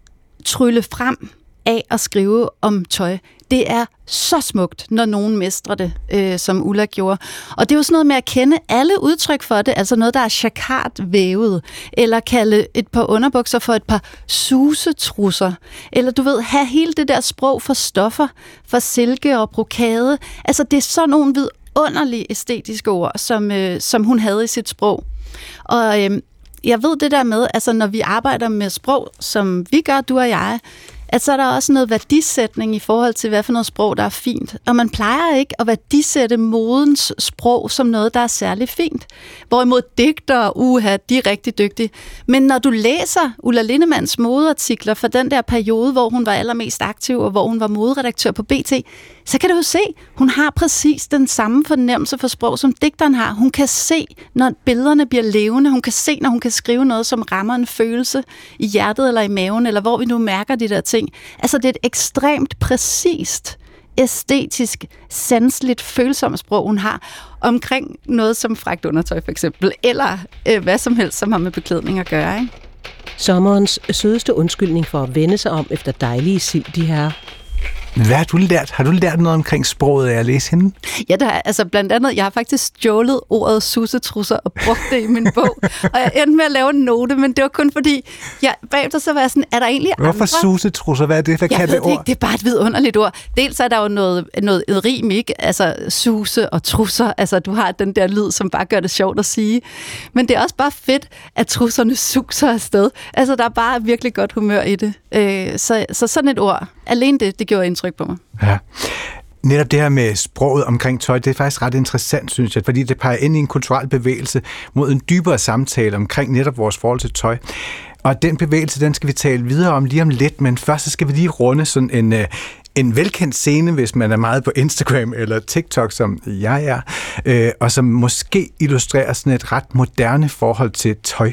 trylle frem af at skrive om tøj, det er så smukt, når nogen mestrer det, øh, som Ulla gjorde. Og det er jo sådan noget med at kende alle udtryk for det, altså noget, der er jacquard vævet, eller kalde et par underbukser for et par susetrusser, eller du ved, have hele det der sprog for stoffer, for silke og brokade. Altså det er sådan nogle vidunderlige æstetiske ord, som, øh, som hun havde i sit sprog. Og øh, jeg ved det der med, altså når vi arbejder med sprog, som vi gør, du og jeg, at så er der også noget værdisætning i forhold til, hvad for noget sprog, der er fint. Og man plejer ikke at værdisætte modens sprog som noget, der er særlig fint. Hvorimod digtere, uha, de er rigtig dygtige. Men når du læser Ulla Lindemanns modeartikler fra den der periode, hvor hun var allermest aktiv, og hvor hun var moderedaktør på B T, så kan du jo se, hun har præcis den samme fornemmelse for sprog, som digteren har. Hun kan se, når billederne bliver levende. Hun kan se, når hun kan skrive noget, som rammer en følelse i hjertet eller i maven, eller hvor vi nu mærker de der ting. Altså, det er et ekstremt præcist, æstetisk, sanseligt, følsomt sprog, hun har omkring noget som fragt undertøj, for eksempel, eller øh, hvad som helst, som har med beklædning at gøre, ikke? Sommerens sødeste undskyldning for at vende sig om efter dejlige sild, de her. Hvad har du lært? Har du lært noget omkring sproget af at læse hende? Ja, der er, altså blandt andet, jeg har faktisk stjålet ordet susetrusser og brugt det i min bog. Og jeg endte med at lave en note, men det var kun fordi, jeg, bagefter så var jeg sådan, er der egentlig andre? Hvorfor susetrusser? Hvad er det? Hvad jeg kan det ord? Ikke, det er bare et vidunderligt ord. Dels er der jo noget, noget rim, ikke? Altså suse og trusser. Altså du har den der lyd, som bare gør det sjovt at sige. Men det er også bare fedt, at trusserne suser afsted. Altså der er bare virkelig godt humør i det. Øh, så, så sådan et ord, alene det, det gjorde indtryk på mig. Ja. Netop det her med sproget omkring tøj, det er faktisk ret interessant, synes jeg, fordi det peger ind i en kulturel bevægelse mod en dybere samtale omkring netop vores forhold til tøj. Og den bevægelse, den skal vi tale videre om lige om lidt, men først så skal vi lige runde sådan en, en velkendt scene, hvis man er meget på Instagram eller TikTok, som jeg er, øh, og som måske illustrerer sådan et ret moderne forhold til tøj.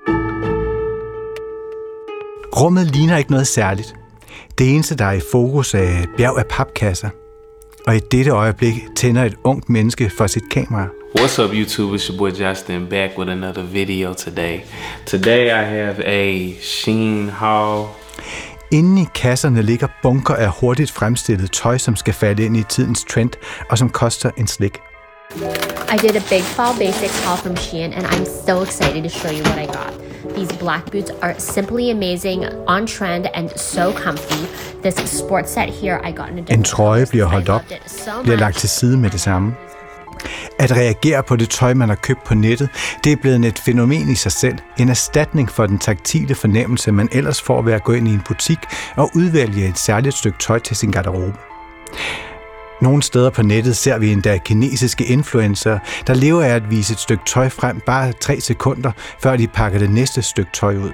Rummet ligner ikke noget særligt. Det eneste, der er i fokus, er et bjerg af papkasser. Og i dette øjeblik tænder et ungt menneske for sit kamera. What's up, YouTube? It's your boy Justin back with another video today. Today I have a Shein haul. Inde i kasserne ligger bunker af hurtigt fremstillet tøj, som skal falde ind i tidens trend, og som koster en slik. I did a big fall basics haul from Shein, and I'm so excited to show you what I got. These black boots are simply amazing, on trend, and so comfy. This sports set here I got in a En trøje bliver holdt op, bliver lagt til side med det samme. At reagere på det tøj, man har købt på nettet, det er blevet et fænomen i sig selv. En erstatning for den taktile fornemmelse, man ellers får ved at gå ind i en butik og udvælge et særligt stykke tøj til sin garderobe. Nogle steder på nettet ser vi endda kinesiske influencer, der lever af at vise et stykke tøj frem bare tre sekunder, før de pakker det næste stykke tøj ud.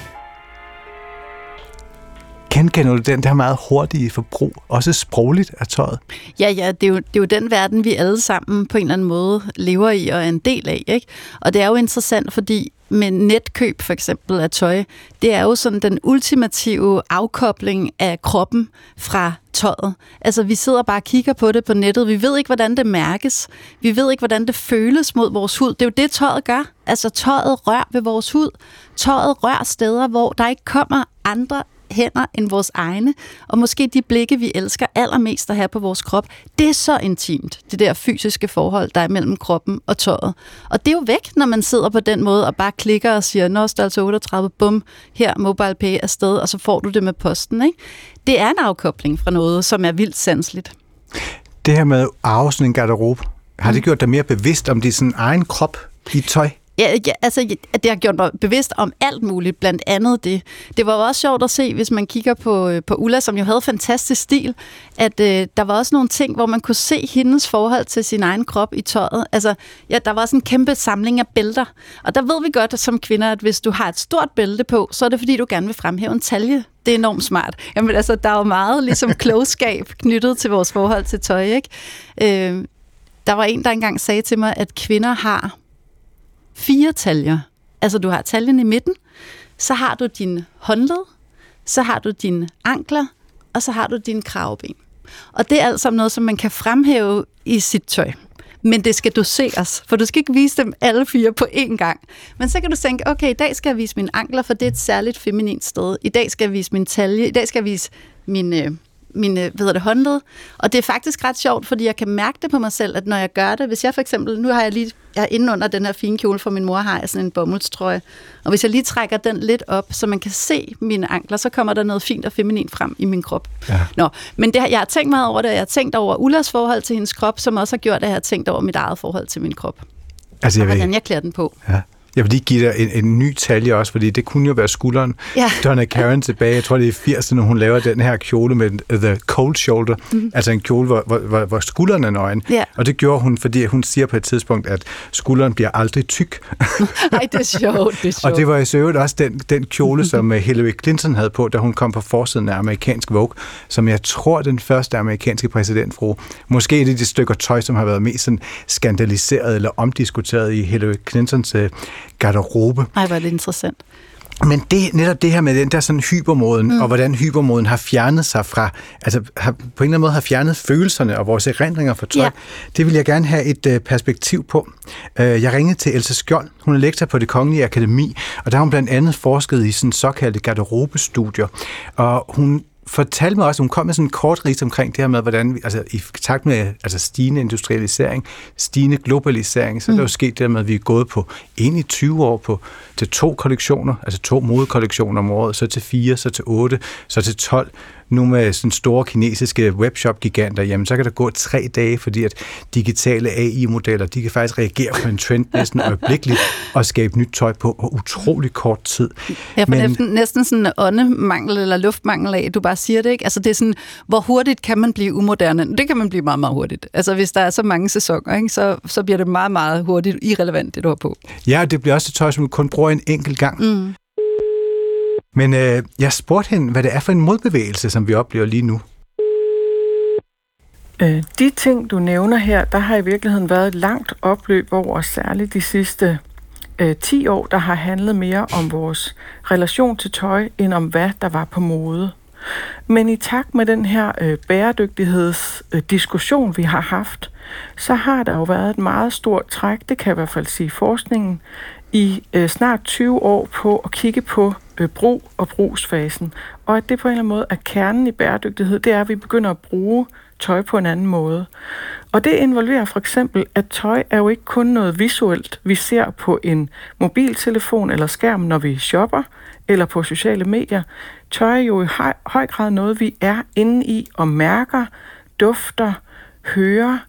Kender du den der meget hurtige forbrug, også sprogligt af tøjet? Ja, ja, det er, jo, det er jo den verden, vi alle sammen på en eller anden måde lever i og er en del af, ikke? Og det er jo interessant, fordi med netkøb for eksempel af tøj, det er jo sådan den ultimative afkobling af kroppen fra tøjet. Altså, vi sidder bare og kigger på det på nettet. Vi ved ikke, hvordan det mærkes. Vi ved ikke, hvordan det føles mod vores hud. Det er jo det, tøjet gør. Altså, tøjet rører ved vores hud. Tøjet rører steder, hvor der ikke kommer andre hænder end vores egne, og måske de blikke, vi elsker allermest at have på vores krop. Det er så intimt, det der fysiske forhold, der er mellem kroppen og tøjet. Og det er jo væk, når man sidder på den måde og bare klikker og siger, nå, størrelse otteogtredive, bum, her, MobilePay afsted, og så får du det med posten, ikke? Det er en afkobling fra noget, som er vildt sanseligt. Det her med at arve sådan en garderobe, har det gjort dig mere bevidst om din sådan egen krop i tøj? Ja, ja, altså, det har gjort mig bevidst om alt muligt, blandt andet det. Det var jo også sjovt at se, hvis man kigger på, på Ulla, som jo havde fantastisk stil, at øh, der var også nogle ting, hvor man kunne se hendes forhold til sin egen krop i tøjet. Altså, ja, der var sådan en kæmpe samling af bælter. Og der ved vi godt som kvinder, at hvis du har et stort bælte på, så er det fordi, du gerne vil fremhæve en talje. Det er enormt smart. Jamen, altså, der er jo meget ligesom klogskab knyttet til vores forhold til tøj, ikke? Øh, der var en, der engang sagde til mig, at kvinder har fire taljer. Altså, du har taljen i midten, så har du din håndled, så har du dine ankler, og så har du dine kravben. Og det er alt sammen noget, som man kan fremhæve i sit tøj. Men det skal doseres, for du skal ikke vise dem alle fire på én gang. Men så kan du tænke, okay, i dag skal jeg vise mine ankler, for det er et særligt feminint sted. I dag skal jeg vise min talje, i dag skal jeg vise min... Øh, min, hvad hedder det, håndled. Og det er faktisk ret sjovt, fordi jeg kan mærke det på mig selv, at når jeg gør det, hvis jeg for eksempel, nu har jeg lige, jeg er inde under den her fine kjole fra min mor, har jeg sådan en bomuldstrøje, og hvis jeg lige trækker den lidt op, så man kan se mine ankler, så kommer der noget fint og feminint frem i min krop. Ja. Nå, men det, jeg har tænkt meget over det, jeg har tænkt over Ullas forhold til hendes krop, som også har gjort, at jeg har tænkt over mit eget forhold til min krop. Altså, jeg og hvordan jeg klæder den på. Ja. Jeg vil lige give dig en, en ny talje også, fordi det kunne jo være skulderen. Ja. Donna Karan tilbage, jeg tror det er firserne, hun laver den her kjole med the cold shoulder, mm. altså en kjole, hvor, hvor, hvor skulderen er nøgen. Ja. Og det gjorde hun, fordi hun siger på et tidspunkt, at skulderen bliver aldrig tyk. Ej, det er sjovt, det er sjovt. Og det var i øvrigt også den, den kjole, som Hillary Clinton havde på, da hun kom på forsiden af amerikansk Vogue, som jeg tror den første amerikanske præsidentfrue. Måske er det de stykker tøj, som har været mest sådan skandaliseret eller omdiskuteret i Hillary Clintons garderobe. Ej, hvor er det interessant. Men det, netop det her med den der sådan hypermoden, mm. og hvordan hypermoden har fjernet sig fra, altså har, på en eller anden måde har fjernet følelserne og vores erindringer for tøj, ja. Det vil jeg gerne have et uh, perspektiv på. Uh, jeg ringede til Else Skjold, hun er lektor på Det Kongelige Akademi, og der har hun blandt andet forsket i sådan såkaldte garderobestudier, og hun fortalte mig også, hun kom med sådan en kort ris omkring det her med, hvordan vi, altså i takt med altså stigende industrialisering, stigende globalisering, så mm. er der jo sket det der med, at vi er gået på egentlig tyve år på til to kollektioner, altså to modekollektioner om året, så til fire, så til otte, så til tolv. Nu med sådan store kinesiske webshop-giganter, jamen så kan der gå tre dage, fordi at digitale A I-modeller, de kan faktisk reagere på en trend næsten øjeblikkeligt og skabe nyt tøj på og utrolig kort tid. Ja, for Men, næsten, næsten sådan en åndemangel eller luftmangel af, du bare siger det, ikke? Altså det er sådan, hvor hurtigt kan man blive umoderne? Det kan man blive meget, meget hurtigt. Altså hvis der er så mange sæsoner, ikke? Så, så bliver det meget, meget hurtigt irrelevant, det du har på. Ja, det bliver også et tøj, som du kun bruger en enkelt gang. Mm. Men øh, jeg spurgte hende, hvad det er for en modbevægelse, som vi oplever lige nu. Øh, de ting, du nævner her, der har i virkeligheden været et langt opløb over særligt de sidste øh, ti år, der har handlet mere om vores relation til tøj, end om hvad der var på mode. Men i takt med den her øh, bæredygtighedsdiskussion, øh, vi har haft, så har der jo været et meget stort træk, det kan jeg i hvert fald sige forskningen, i øh, snart tyve år på at kigge på øh, brug og brugsfasen. Og at det på en eller anden måde er kernen i bæredygtighed, det er, at vi begynder at bruge tøj på en anden måde. Og det involverer for eksempel, at tøj er jo ikke kun noget visuelt, vi ser på en mobiltelefon eller skærm, når vi shopper, eller på sociale medier. Tøj er jo i høj, høj grad noget, vi er inde i og mærker, dufter, hører,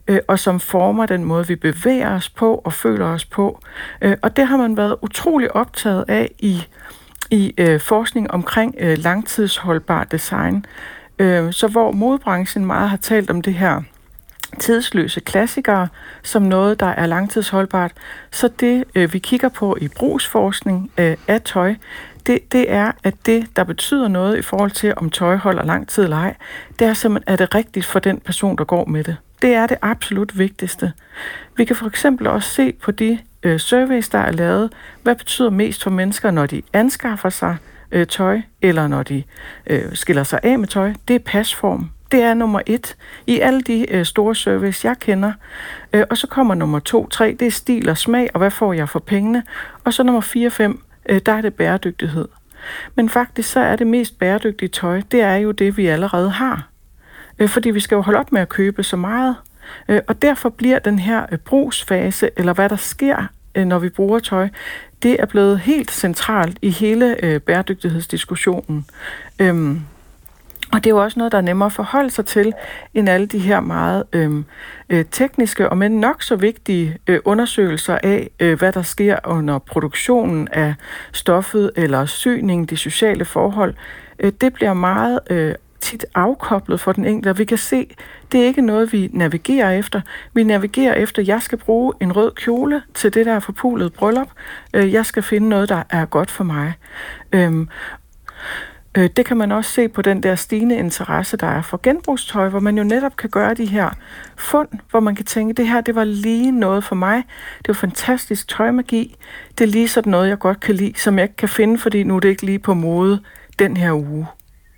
øh, og som former den måde, vi bevæger os på og føler os på. Øh, og det har man været utrolig optaget af i, i øh, forskning omkring øh, langtidsholdbar design. Øh, så hvor modebranchen meget har talt om det her tidsløse klassikere som noget, der er langtidsholdbart, så det, øh, vi kigger på i brugsforskning øh, af tøj, det, det er, at det, der betyder noget i forhold til, om tøj holder lang tid eller ej, det er simpelthen, er det rigtigt for den person, der går med det. Det er det absolut vigtigste. Vi kan for eksempel også se på de øh, surveys, der er lavet, hvad betyder mest for mennesker, når de anskaffer sig øh, tøj, eller når de øh, skiller sig af med tøj. Det er pasform. Det er nummer et i alle de øh, store surveys, jeg kender. Øh, og så kommer nummer to, tre, det er stil og smag, og hvad får jeg for pengene? Og så nummer fire, fem, øh, der er det bæredygtighed. Men faktisk så er det mest bæredygtige tøj, det er jo det, vi allerede har. Øh, fordi vi skal jo holde op med at købe så meget. Øh, og derfor bliver den her øh, brugsfase, eller hvad der sker, øh, når vi bruger tøj, det er blevet helt centralt i hele øh, bæredygtighedsdiskussionen. Øhm, Og det er jo også noget, der er nemmere at forholde sig til, end alle de her meget øh, øh, tekniske og men nok så vigtige øh, undersøgelser af, øh, hvad der sker under produktionen af stoffet eller syning, de sociale forhold. Øh, det bliver meget øh, tit afkoblet for den enkelte. Vi kan se, det er ikke noget, vi navigerer efter. Vi navigerer efter, jeg skal bruge en rød kjole til det der forpulede bryllup. Øh, jeg skal finde noget, der er godt for mig. Øh, Det kan man også se på den der stigende interesse, der er for genbrugstøj, hvor man jo netop kan gøre de her fund, hvor man kan tænke, det her, det var lige noget for mig. Det var fantastisk tøjmagi. Det er lige sådan noget, jeg godt kan lide, som jeg ikke kan finde, fordi nu er det ikke lige på mode den her uge.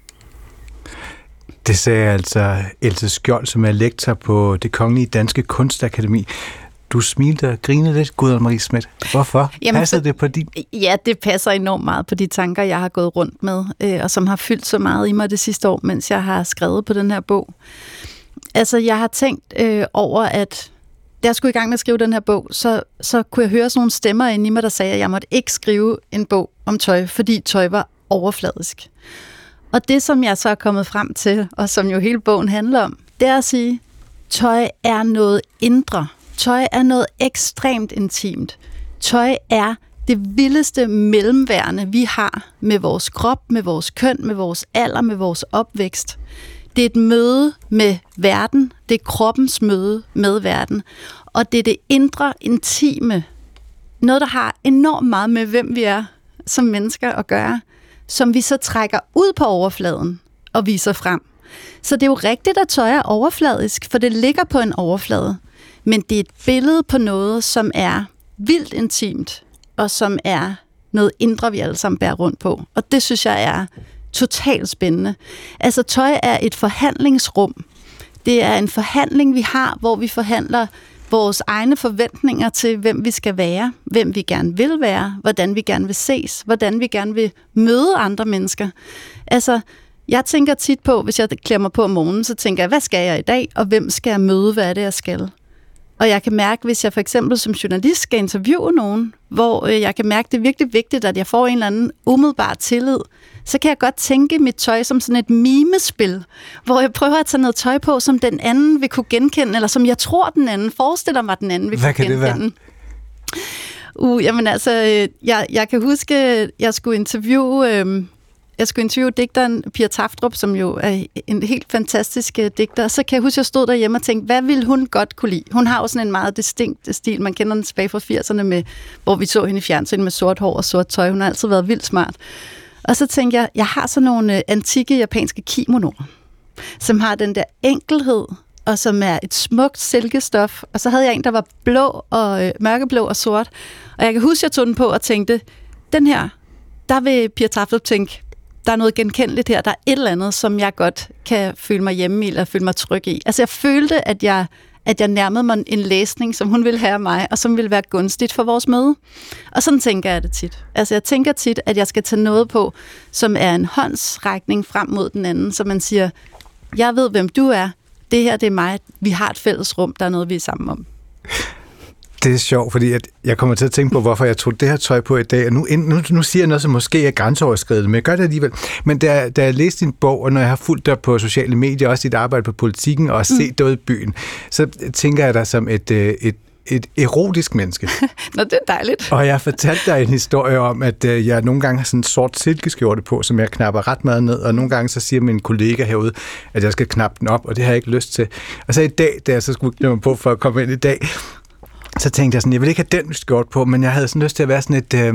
Det sagde altså Else Skjold, som er lektor på Det Kongelige Danske Kunstakademi. Du smilte og grinede lidt, Gudrun Marie Schmidt. Hvorfor? Jamen, passer det på din? Ja, det passer enormt meget på de tanker, jeg har gået rundt med, øh, og som har fyldt så meget i mig det sidste år, mens jeg har skrevet på den her bog. Altså, jeg har tænkt øh, over, at da jeg skulle i gang med at skrive den her bog, så, så kunne jeg høre sådan nogle stemmer inde i mig, der sagde, at jeg måtte ikke skrive en bog om tøj, fordi tøj var overfladisk. Og det, som jeg så er kommet frem til, og som jo hele bogen handler om, det er at sige, at tøj er noget indre. Tøj er noget ekstremt intimt. Tøj er det vildeste mellemværende, vi har med vores krop, med vores køn, med vores alder, med vores opvækst. Det er et møde med verden. Det er kroppens møde med verden. Og det er det indre, intime. Noget, der har enormt meget med, hvem vi er som mennesker at gøre, som vi så trækker ud på overfladen og viser frem. Så det er jo rigtigt, at tøj er overfladisk, for det ligger på en overflade. Men det er et billede på noget, som er vildt intimt, og som er noget indre, vi alle sammen bærer rundt på. Og det synes jeg er totalt spændende. Altså, tøj er et forhandlingsrum. Det er en forhandling, vi har, hvor vi forhandler vores egne forventninger til, hvem vi skal være, hvem vi gerne vil være, hvordan vi gerne vil ses, hvordan vi gerne vil møde andre mennesker. Altså, jeg tænker tit på, hvis jeg klæder mig på om morgenen, så tænker jeg, hvad skal jeg i dag, og hvem skal jeg møde, hvad er det, jeg skal? Og jeg kan mærke, hvis jeg for eksempel som journalist skal interviewe nogen, hvor jeg kan mærke, det er virkelig vigtigt, at jeg får en eller anden umiddelbar tillid, så kan jeg godt tænke mit tøj som sådan et mimespil, hvor jeg prøver at tage noget tøj på, som den anden vil kunne genkende, eller som jeg tror, den anden forestiller mig, den anden vil Hvad kunne genkende. Hvad kan det være? Uh, jamen altså, jeg, jeg kan huske, jeg skulle interviewe... Øh, Jeg skulle interviewe digteren Pia Taftrup, som jo er en helt fantastisk digter. Så kan jeg huske, at jeg stod derhjemme og tænkte, hvad ville hun godt kunne lide? Hun har jo sådan en meget distinkt stil. Man kender den tilbage fra firserne, med, hvor vi så hende i fjernsyn med sort hår og sort tøj. Hun har altid været vildt smart. Og så tænkte jeg, jeg har sådan nogle antikke japanske kimonoer, som har den der enkelhed, og som er et smukt silkestof. Og så havde jeg en, der var blå og øh, mørkeblå og sort. Og jeg kan huske, at jeg tog den på og tænkte, den her, der vil Pia Taftrup tænke, der er noget genkendeligt her, der er et eller andet, som jeg godt kan føle mig hjemme i, eller føle mig tryg i. Altså jeg følte, at jeg, at jeg nærmede mig en læsning, som hun ville have af mig, og som ville være gunstigt for vores møde. Og sådan tænker jeg det tit. Altså jeg tænker tit, at jeg skal tage noget på, som er en håndsrækning frem mod den anden, så man siger, jeg ved, hvem du er, det her det er mig, vi har et fælles rum, der er noget, vi er sammen om. Det er sjovt, fordi at jeg kommer til at tænke på, hvorfor jeg tog det her tøj på i dag. Og nu, nu, nu siger jeg noget, som måske er grænseoverskridende, men jeg gør det alligevel. Men da, da jeg læste din bog, og når jeg har fulgt dig på sociale medier, også dit arbejde på Politikken, og set mm. dig ud i byen, så tænker jeg dig som et, et, et erotisk menneske. Nå, det er dejligt. Og jeg har fortalt dig en historie om, at jeg nogle gange har sådan en sort silkeskjorte på, som jeg knapper ret meget ned, og nogle gange så siger min kollega herude, at jeg skal knappe den op, og det har jeg ikke lyst til. Og så i dag, da jeg så skulle knappe mig på for at komme ind i dag, så tænkte jeg sådan, jeg vil ikke have den skjort på, men jeg havde sådan lyst til at være sådan et øh,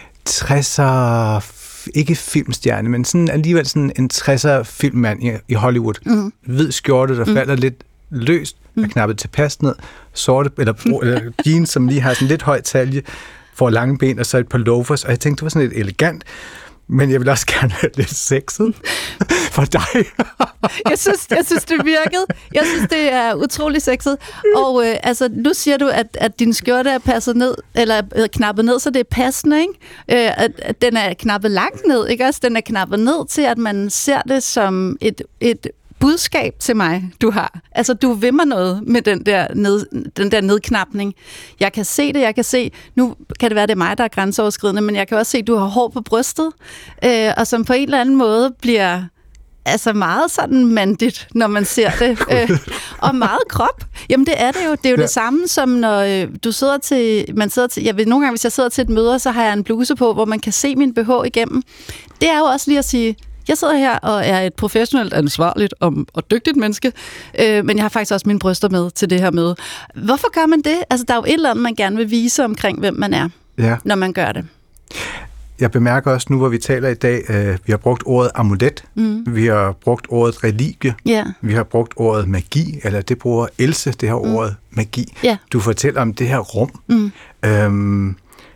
tresser, ikke filmstjerne, men sådan alligevel sådan en tresser filmmand i, i Hollywood. Mm. Hvid skjorte, der mm. falder lidt løst, mm. er knappet tilpas ned, sorte, eller, bro, eller jeans, som lige har sådan lidt høj talje, får lange ben, og så et par loafers, og jeg tænkte, det var sådan lidt elegant, men jeg vil også gerne være lidt sexet for dig. jeg, synes, jeg synes, det virkede. Jeg synes, det er utrolig sexet. Og øh, altså, nu siger du, at, at din skjorte er passet ned, eller er knappet ned, så det er passende, ikke? Øh, at, at den er knappet langt ned, ikke også? Den er knappet ned til, at man ser det som et, et budskab til mig, du har. Altså, du vil mig noget med den der, ned, den der nedknapning. Jeg kan se det, jeg kan se, nu kan det være, det er mig, der er grænseoverskridende, men jeg kan også se, at du har hår på brystet, øh, og som på en eller anden måde bliver altså meget sådan mandigt, når man ser det. øh, og meget krop. Jamen, det er det jo. Det er jo ja. det samme, som når øh, du sidder til, man sidder til, jeg ved, nogle gange, hvis jeg sidder til et møde, så har jeg en bluse på, hvor man kan se min B H igennem. Det er jo også lige at sige, jeg sidder her og er et professionelt, ansvarligt og, og dygtigt menneske, øh, men jeg har faktisk også mine bryster med til det her møde. Hvorfor gør man det? Altså, der er jo et eller andet, man gerne vil vise omkring, hvem man er, ja. når man gør det. Jeg bemærker også nu, hvor vi taler i dag, øh, vi har brugt ordet amulet, mm. vi har brugt ordet religie, yeah. vi har brugt ordet magi, eller det bruger Else, det her mm. ordet magi. Yeah. Du fortæller om det her rum. Mm. Øhm,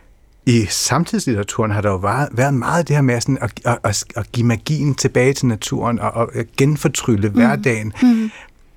I samtidslitteraturen har der jo været meget det her med sådan at, at, at, at give magien tilbage til naturen og at genfortrylle mm. hverdagen. Mm.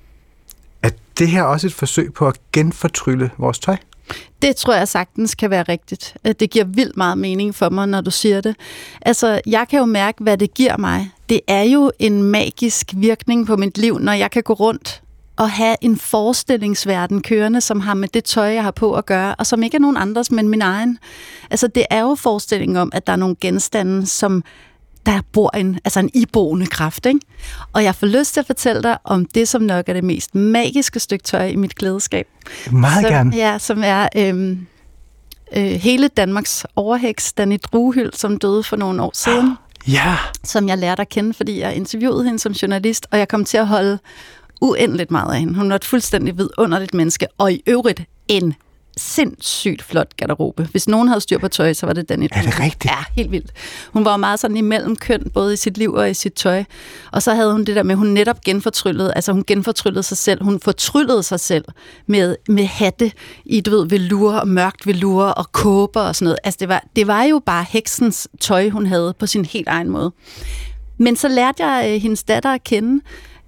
Er det her også et forsøg på at genfortrylle vores tøj? Det tror jeg sagtens kan være rigtigt. Det giver vildt meget mening for mig, når du siger det. Altså, jeg kan jo mærke, hvad det giver mig. Det er jo en magisk virkning på mit liv, når jeg kan gå rundt og have en forestillingsverden kørende, som har med det tøj, jeg har på at gøre, og som ikke er nogen andres, men min egen. Altså, det er jo forestillingen om, at der er nogle genstande, som der bor en, altså en iboende kraft, ikke? Og jeg får lyst til at fortælle dig om det, som nok er det mest magiske stykke tøj i mit klædeskab. Meget som, gerne. Ja, som er øhm, øh, hele Danmarks overheks, Danny Druhyld, som døde for nogle år siden. Ja. Som jeg lærte at kende, fordi jeg interviewede hende som journalist, og jeg kom til at holde uendeligt meget af hende. Hun var et fuldstændig vidunderligt menneske, og i øvrigt en sindssygt flot garderobe. Hvis nogen havde styr på tøj, så var det Danny Druhyld. Er det rigtigt? Ja, helt vildt. Hun var meget sådan imellem køn, både i sit liv og i sit tøj. Og så havde hun det der med, at hun netop genfortryllede, altså hun genfortryllede sig selv. Hun fortryllede sig selv med, med hatte i, du ved, velur og mørkt velur og kåber og sådan noget. Altså det var, det var jo bare heksens tøj, hun havde på sin helt egen måde. Men så lærte jeg øh, hendes datter at kende,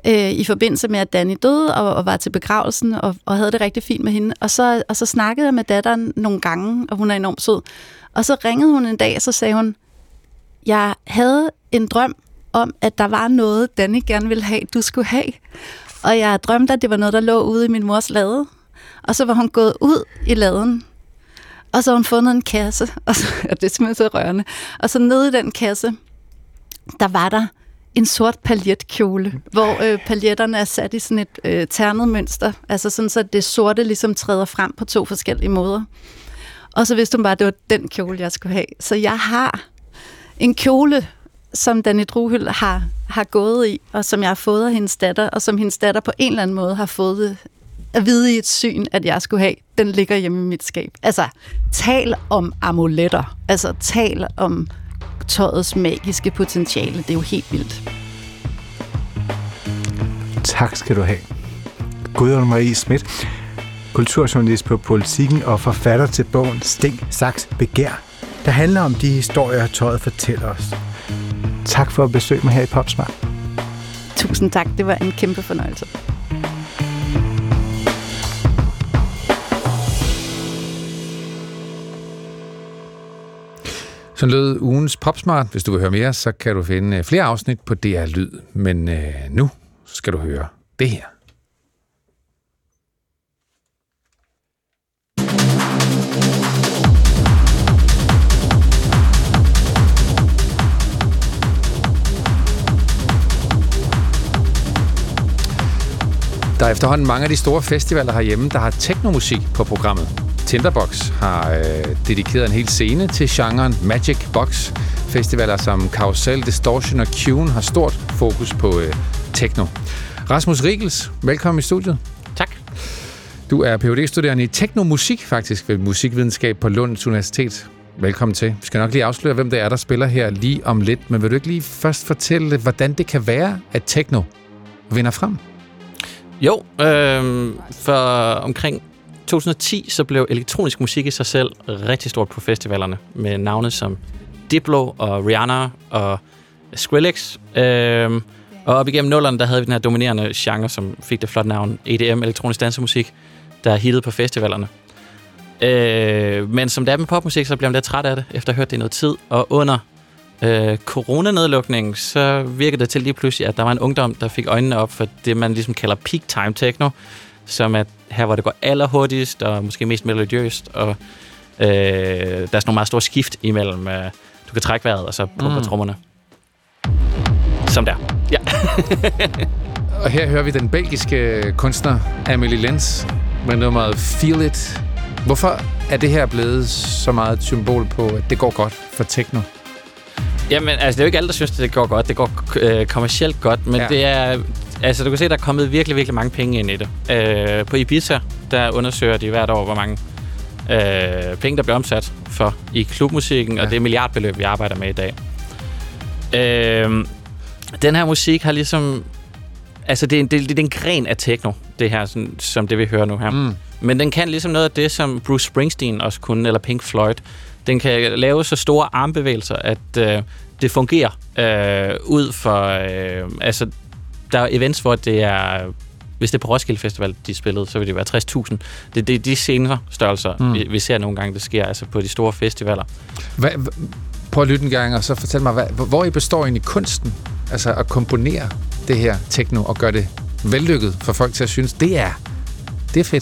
i forbindelse med, at Danny døde og, og var til begravelsen og, og havde det rigtig fint med hende. Og så, og så snakkede jeg med datteren nogle gange, og hun er enormt sød. Og så ringede hun en dag, og så sagde hun, jeg havde en drøm om, at der var noget, Danny gerne ville have, du skulle have. Og jeg drømte, at det var noget, der lå ude i min mors lade. Og så var hun gået ud i laden, og så har hun fundet en kasse, og, så, og det er simpelthen så rørende. Og så nede i den kasse, der var der en sort paljetkjole, hvor øh, paljetterne er sat i sådan et øh, ternet mønster, altså sådan, så det sorte ligesom træder frem på to forskellige måder. Og så vidste hun bare, at det var den kjole, jeg skulle have. Så jeg har en kjole, som Danny Druhyld har, har gået i, og som jeg har fået af hendes datter, og som hendes datter på en eller anden måde har fået at vide i et syn, at jeg skulle have. Den ligger hjemme i mit skab. Altså, tal om amuletter. Altså, tal om tøjets magiske potentiale. Det er jo helt vildt. Tak skal du have. Gudrun Marie Schmidt, kulturjournalist på Politikken og forfatter til bogen Sting, Saks, Begær, der handler om de historier, tøjet fortæller os. Tak for at besøge mig her i Popsmart. Tusind tak. Det var en kæmpe fornøjelse. Så lød ugens Popsmart. Hvis du vil høre mere, så kan du finde flere afsnit på D R Lyd. Men øh, nu skal du høre det her. Der er efterhånden mange af de store festivaler herhjemme, der har teknomusik på programmet. Tinderbox har øh, dedikeret en hel scene til genren Magic Box. Festivaler som Carousel, Distortion og Quen har stort fokus på øh, techno. Rasmus Riegels, velkommen i studiet. Tak. Du er P H D-studerende i teknomusik faktisk ved Musikvidenskab på Lunds Universitet. Velkommen til. Vi skal nok lige afsløre, hvem det er, der spiller her lige om lidt. Men vil du ikke lige først fortælle, hvordan det kan være, at techno vinder frem? Jo, øh, for omkring to tusind og ti så blev elektronisk musik i sig selv rigtig stort på festivalerne, med navne som Diplo og Rihanna og Skrillex. Øh, og op igennem nullerne, der havde vi den her dominerende genre, som fik det flotte navn E D M, elektronisk dansemusik, der hittede på festivalerne. Øh, men som det er med popmusik, så blev man lidt træt af det, efter at have hørt det i noget tid. Og under øh, coronanedlukningen, så virkede det til lige pludselig, at der var en ungdom, der fik øjnene op for det, man ligesom kalder peak time techno, som at her, hvor det går allerhurtigst og måske mest melodiøst, og øh, der er sådan nogle meget store skift imellem, øh, du kan trække vejret, og så pumper mm. trommerne. Som der. Ja. Og her hører vi den belgiske kunstner Amelie Lens med nummeret Feel It. Hvorfor er det her blevet så meget et symbol på, at det går godt for techno? Jamen, altså, det er jo ikke alle, der synes, at det går godt. Det går øh, kommercielt godt, men ja. det er... Altså, du kan se, at der er kommet virkelig, virkelig mange penge ind i det. Øh, på Ibiza, der undersøger de hvert år, hvor mange øh, penge, der bliver omsat for i klubmusikken, ja. og det er milliardbeløb, vi arbejder med i dag. Øh, den her musik har ligesom... Altså, det er en, det, det er en gren af techno, det her, sådan, som det vi hører nu her. Mm. Men den kan ligesom noget af det, som Bruce Springsteen også kunne, eller Pink Floyd. Den kan lave så store armbevægelser, at øh, det fungerer øh, ud for... Øh, altså, der er events, hvor det er... Hvis det er på Roskilde Festival, de spillede, så vil det være tres tusind. Det er de, de scener-størrelser, mm. vi, vi ser nogle gange, det sker altså på de store festivaler. Hvad, prøv at lytte en gang, og så fortæl mig, hvad, hvor I består egentlig kunsten? Altså at komponere det her techno og gøre det vellykket for folk til at synes, det er, det er fedt.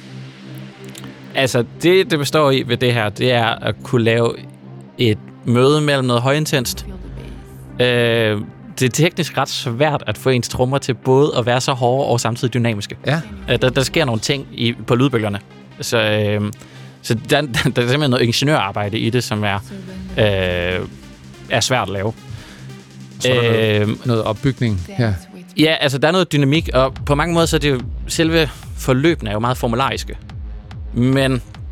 Altså, det, det består i ved det her, det er at kunne lave et møde mellem noget højintenst. Øh, det er teknisk ret svært at få ens trommer til både at være så hårde og samtidig dynamiske. Ja. Øh, der, der sker nogle ting i, på lydbølgerne. Så, øh, så der, der er simpelthen noget ingeniørarbejde i det, som er, øh, er svært at lave. Så er der noget, øh, noget opbygning her. Ja, altså der er noget dynamik, og på mange måder så er det jo, selve forløbene er jo meget formulariske. Men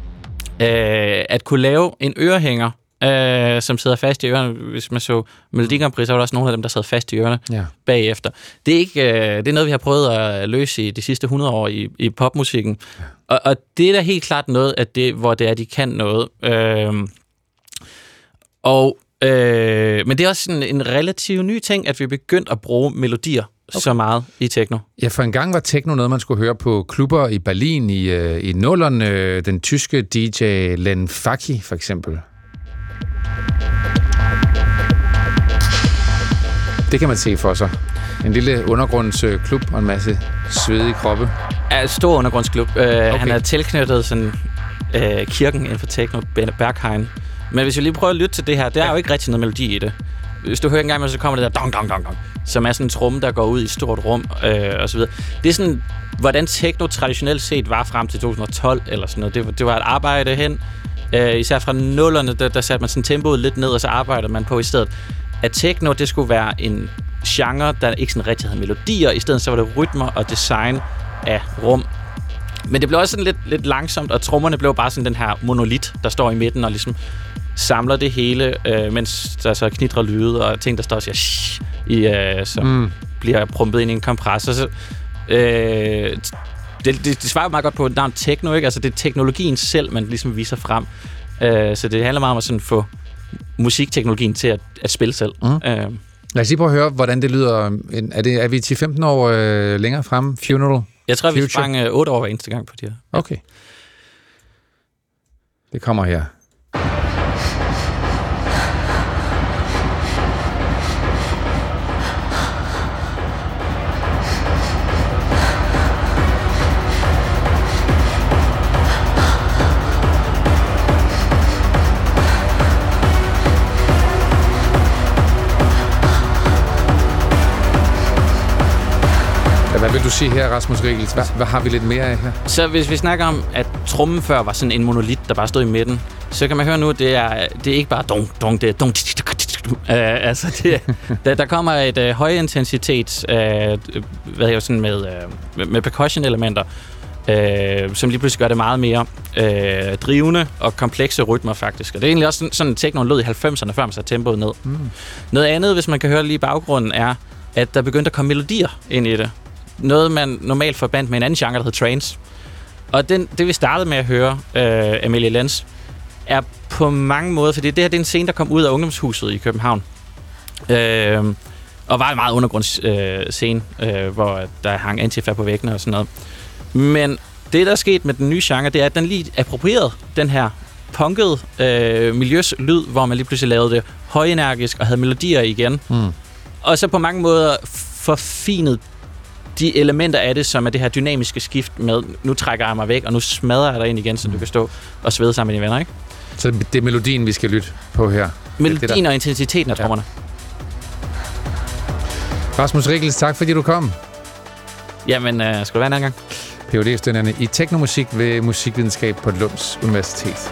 øh, at kunne lave en ørehænger, øh, som sidder fast i ørerne, hvis man så Melodi Grand Prix, så var der også nogle af dem, der sad fast i ørerne ja. bagefter. Det er, ikke, øh, det er noget, vi har prøvet at løse i de sidste hundrede år i, i popmusikken. Ja. Og, og det er da helt klart noget af det, hvor det er, de kan noget. Øh, og Øh, men det er også en, en relativt ny ting, at vi er begyndt at bruge melodier okay. så meget i techno. Ja, for en gang var techno noget, man skulle høre på klubber i Berlin i, øh, i nullerne. Øh, den tyske D J Len Faki, for eksempel. Det kan man se for sig. En lille undergrundsklub og en masse svedige kroppe. Ja, en stor undergrundsklub. Øh, okay. Han er tilknyttet sådan, øh, kirken inden for techno, Berghain. Men hvis vi lige prøver at lytte til det her, der er jo ikke rigtig noget melodi i det. Hvis du hører en gang med, så kommer det der dong, dong, dong, dong, som er sådan en tromme, der går ud i et stort rum, øh, og så videre. Det er sådan, hvordan techno traditionelt set var frem til to tusind og tolv, eller sådan noget. Det, det var et arbejde hen. Øh, især fra nullerne, der, der satte man sådan tempoet lidt ned, og så arbejdede man på i stedet. At techno, det skulle være en genre, der ikke sådan rigtig havde melodier. I stedet så var det rytmer og design af rum. Men det blev også sådan lidt, lidt langsomt, og trommerne blev bare sådan den her monolit, der står i midten og ligesom samler det hele, øh, mens der så knitrer lyde og ting, der står og siger shh, i, øh, som mm. bliver prumpet ind i en kompressor. Så, øh, det, det, det svarer meget godt på navn techno, ikke? Altså det er teknologien selv, man ligesom viser frem. Øh, så det handler meget om at sådan få musikteknologien til at, at spille selv. Mm. Øh. Lad os lige prøve at høre, hvordan det lyder. Er, det, er vi ti femten år øh, længere frem? Funeral? Jeg tror, Future. Vi sprang øh, otte år hver eneste gang på de her. Okay. Det kommer her. Hvad vil du sige her, Rasmus Riegels? Hvad, hvad har vi lidt mere af her? Så hvis vi snakker om, at trommen før var sådan en monolit, der bare stod i midten, så kan man høre nu, at det er, det er ikke bare dong, dong, det er dong, uh, altså det, der, der kommer et uh, højintensitets, uh, hvad jeg sådan med, uh, med percussion-elementer, uh, som lige pludselig gør det meget mere uh, drivende og komplekse rytmer faktisk. Og det er egentlig også sådan, sådan techno lød i halvfemserne, før man satte tempoet ned. Mm. Noget andet, hvis man kan høre lige i baggrunden, er, at der begyndte at komme melodier ind i det. Noget, man normalt forbandt med en anden genre, der hedder trance. Og den, det, vi startede med at høre, uh, Amelie Lenz, er på mange måder, fordi det her det er en scene, der kom ud af Ungdomshuset i København. Øh, og var en meget undergrundsscene, øh, hvor der hang Antifa på væggene og sådan noget. Men det, der er sket med den nye genre, det er, at den lige approprierede den her punkede øh, miljøs lyd, hvor man lige pludselig lavede det højenergisk og havde melodier igen. Mm. Og så på mange måder forfinede de elementer af det, som er det her dynamiske skift med, nu trækker jeg mig væk, og nu smadrer jeg dig ind igen, så du kan stå og svede sammen med dine venner, ikke? Så det er melodien, vi skal lytte på her? Melodien det, og intensiteten af trommerne. Ja. Rasmus Riegels, tak fordi du kom. Jamen, øh, skal du være en anden gang? P H D-studerende i teknomusik ved Musikvidenskab på Lunds Universitet.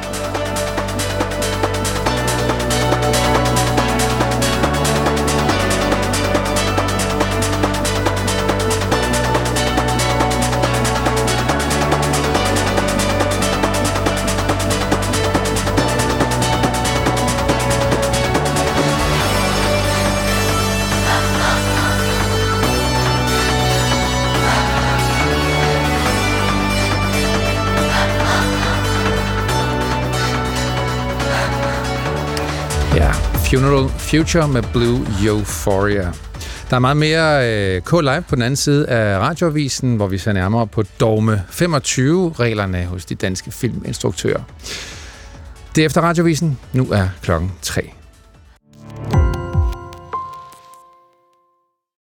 Funeral Future med Blue Euphoria. Der er meget mere øh, K-Live på den anden side af radioavisen, hvor vi ser nærmere på dogme femogtyve-reglerne hos de danske filminstruktører. Det er efter radioavisen. Nu er klokken tre.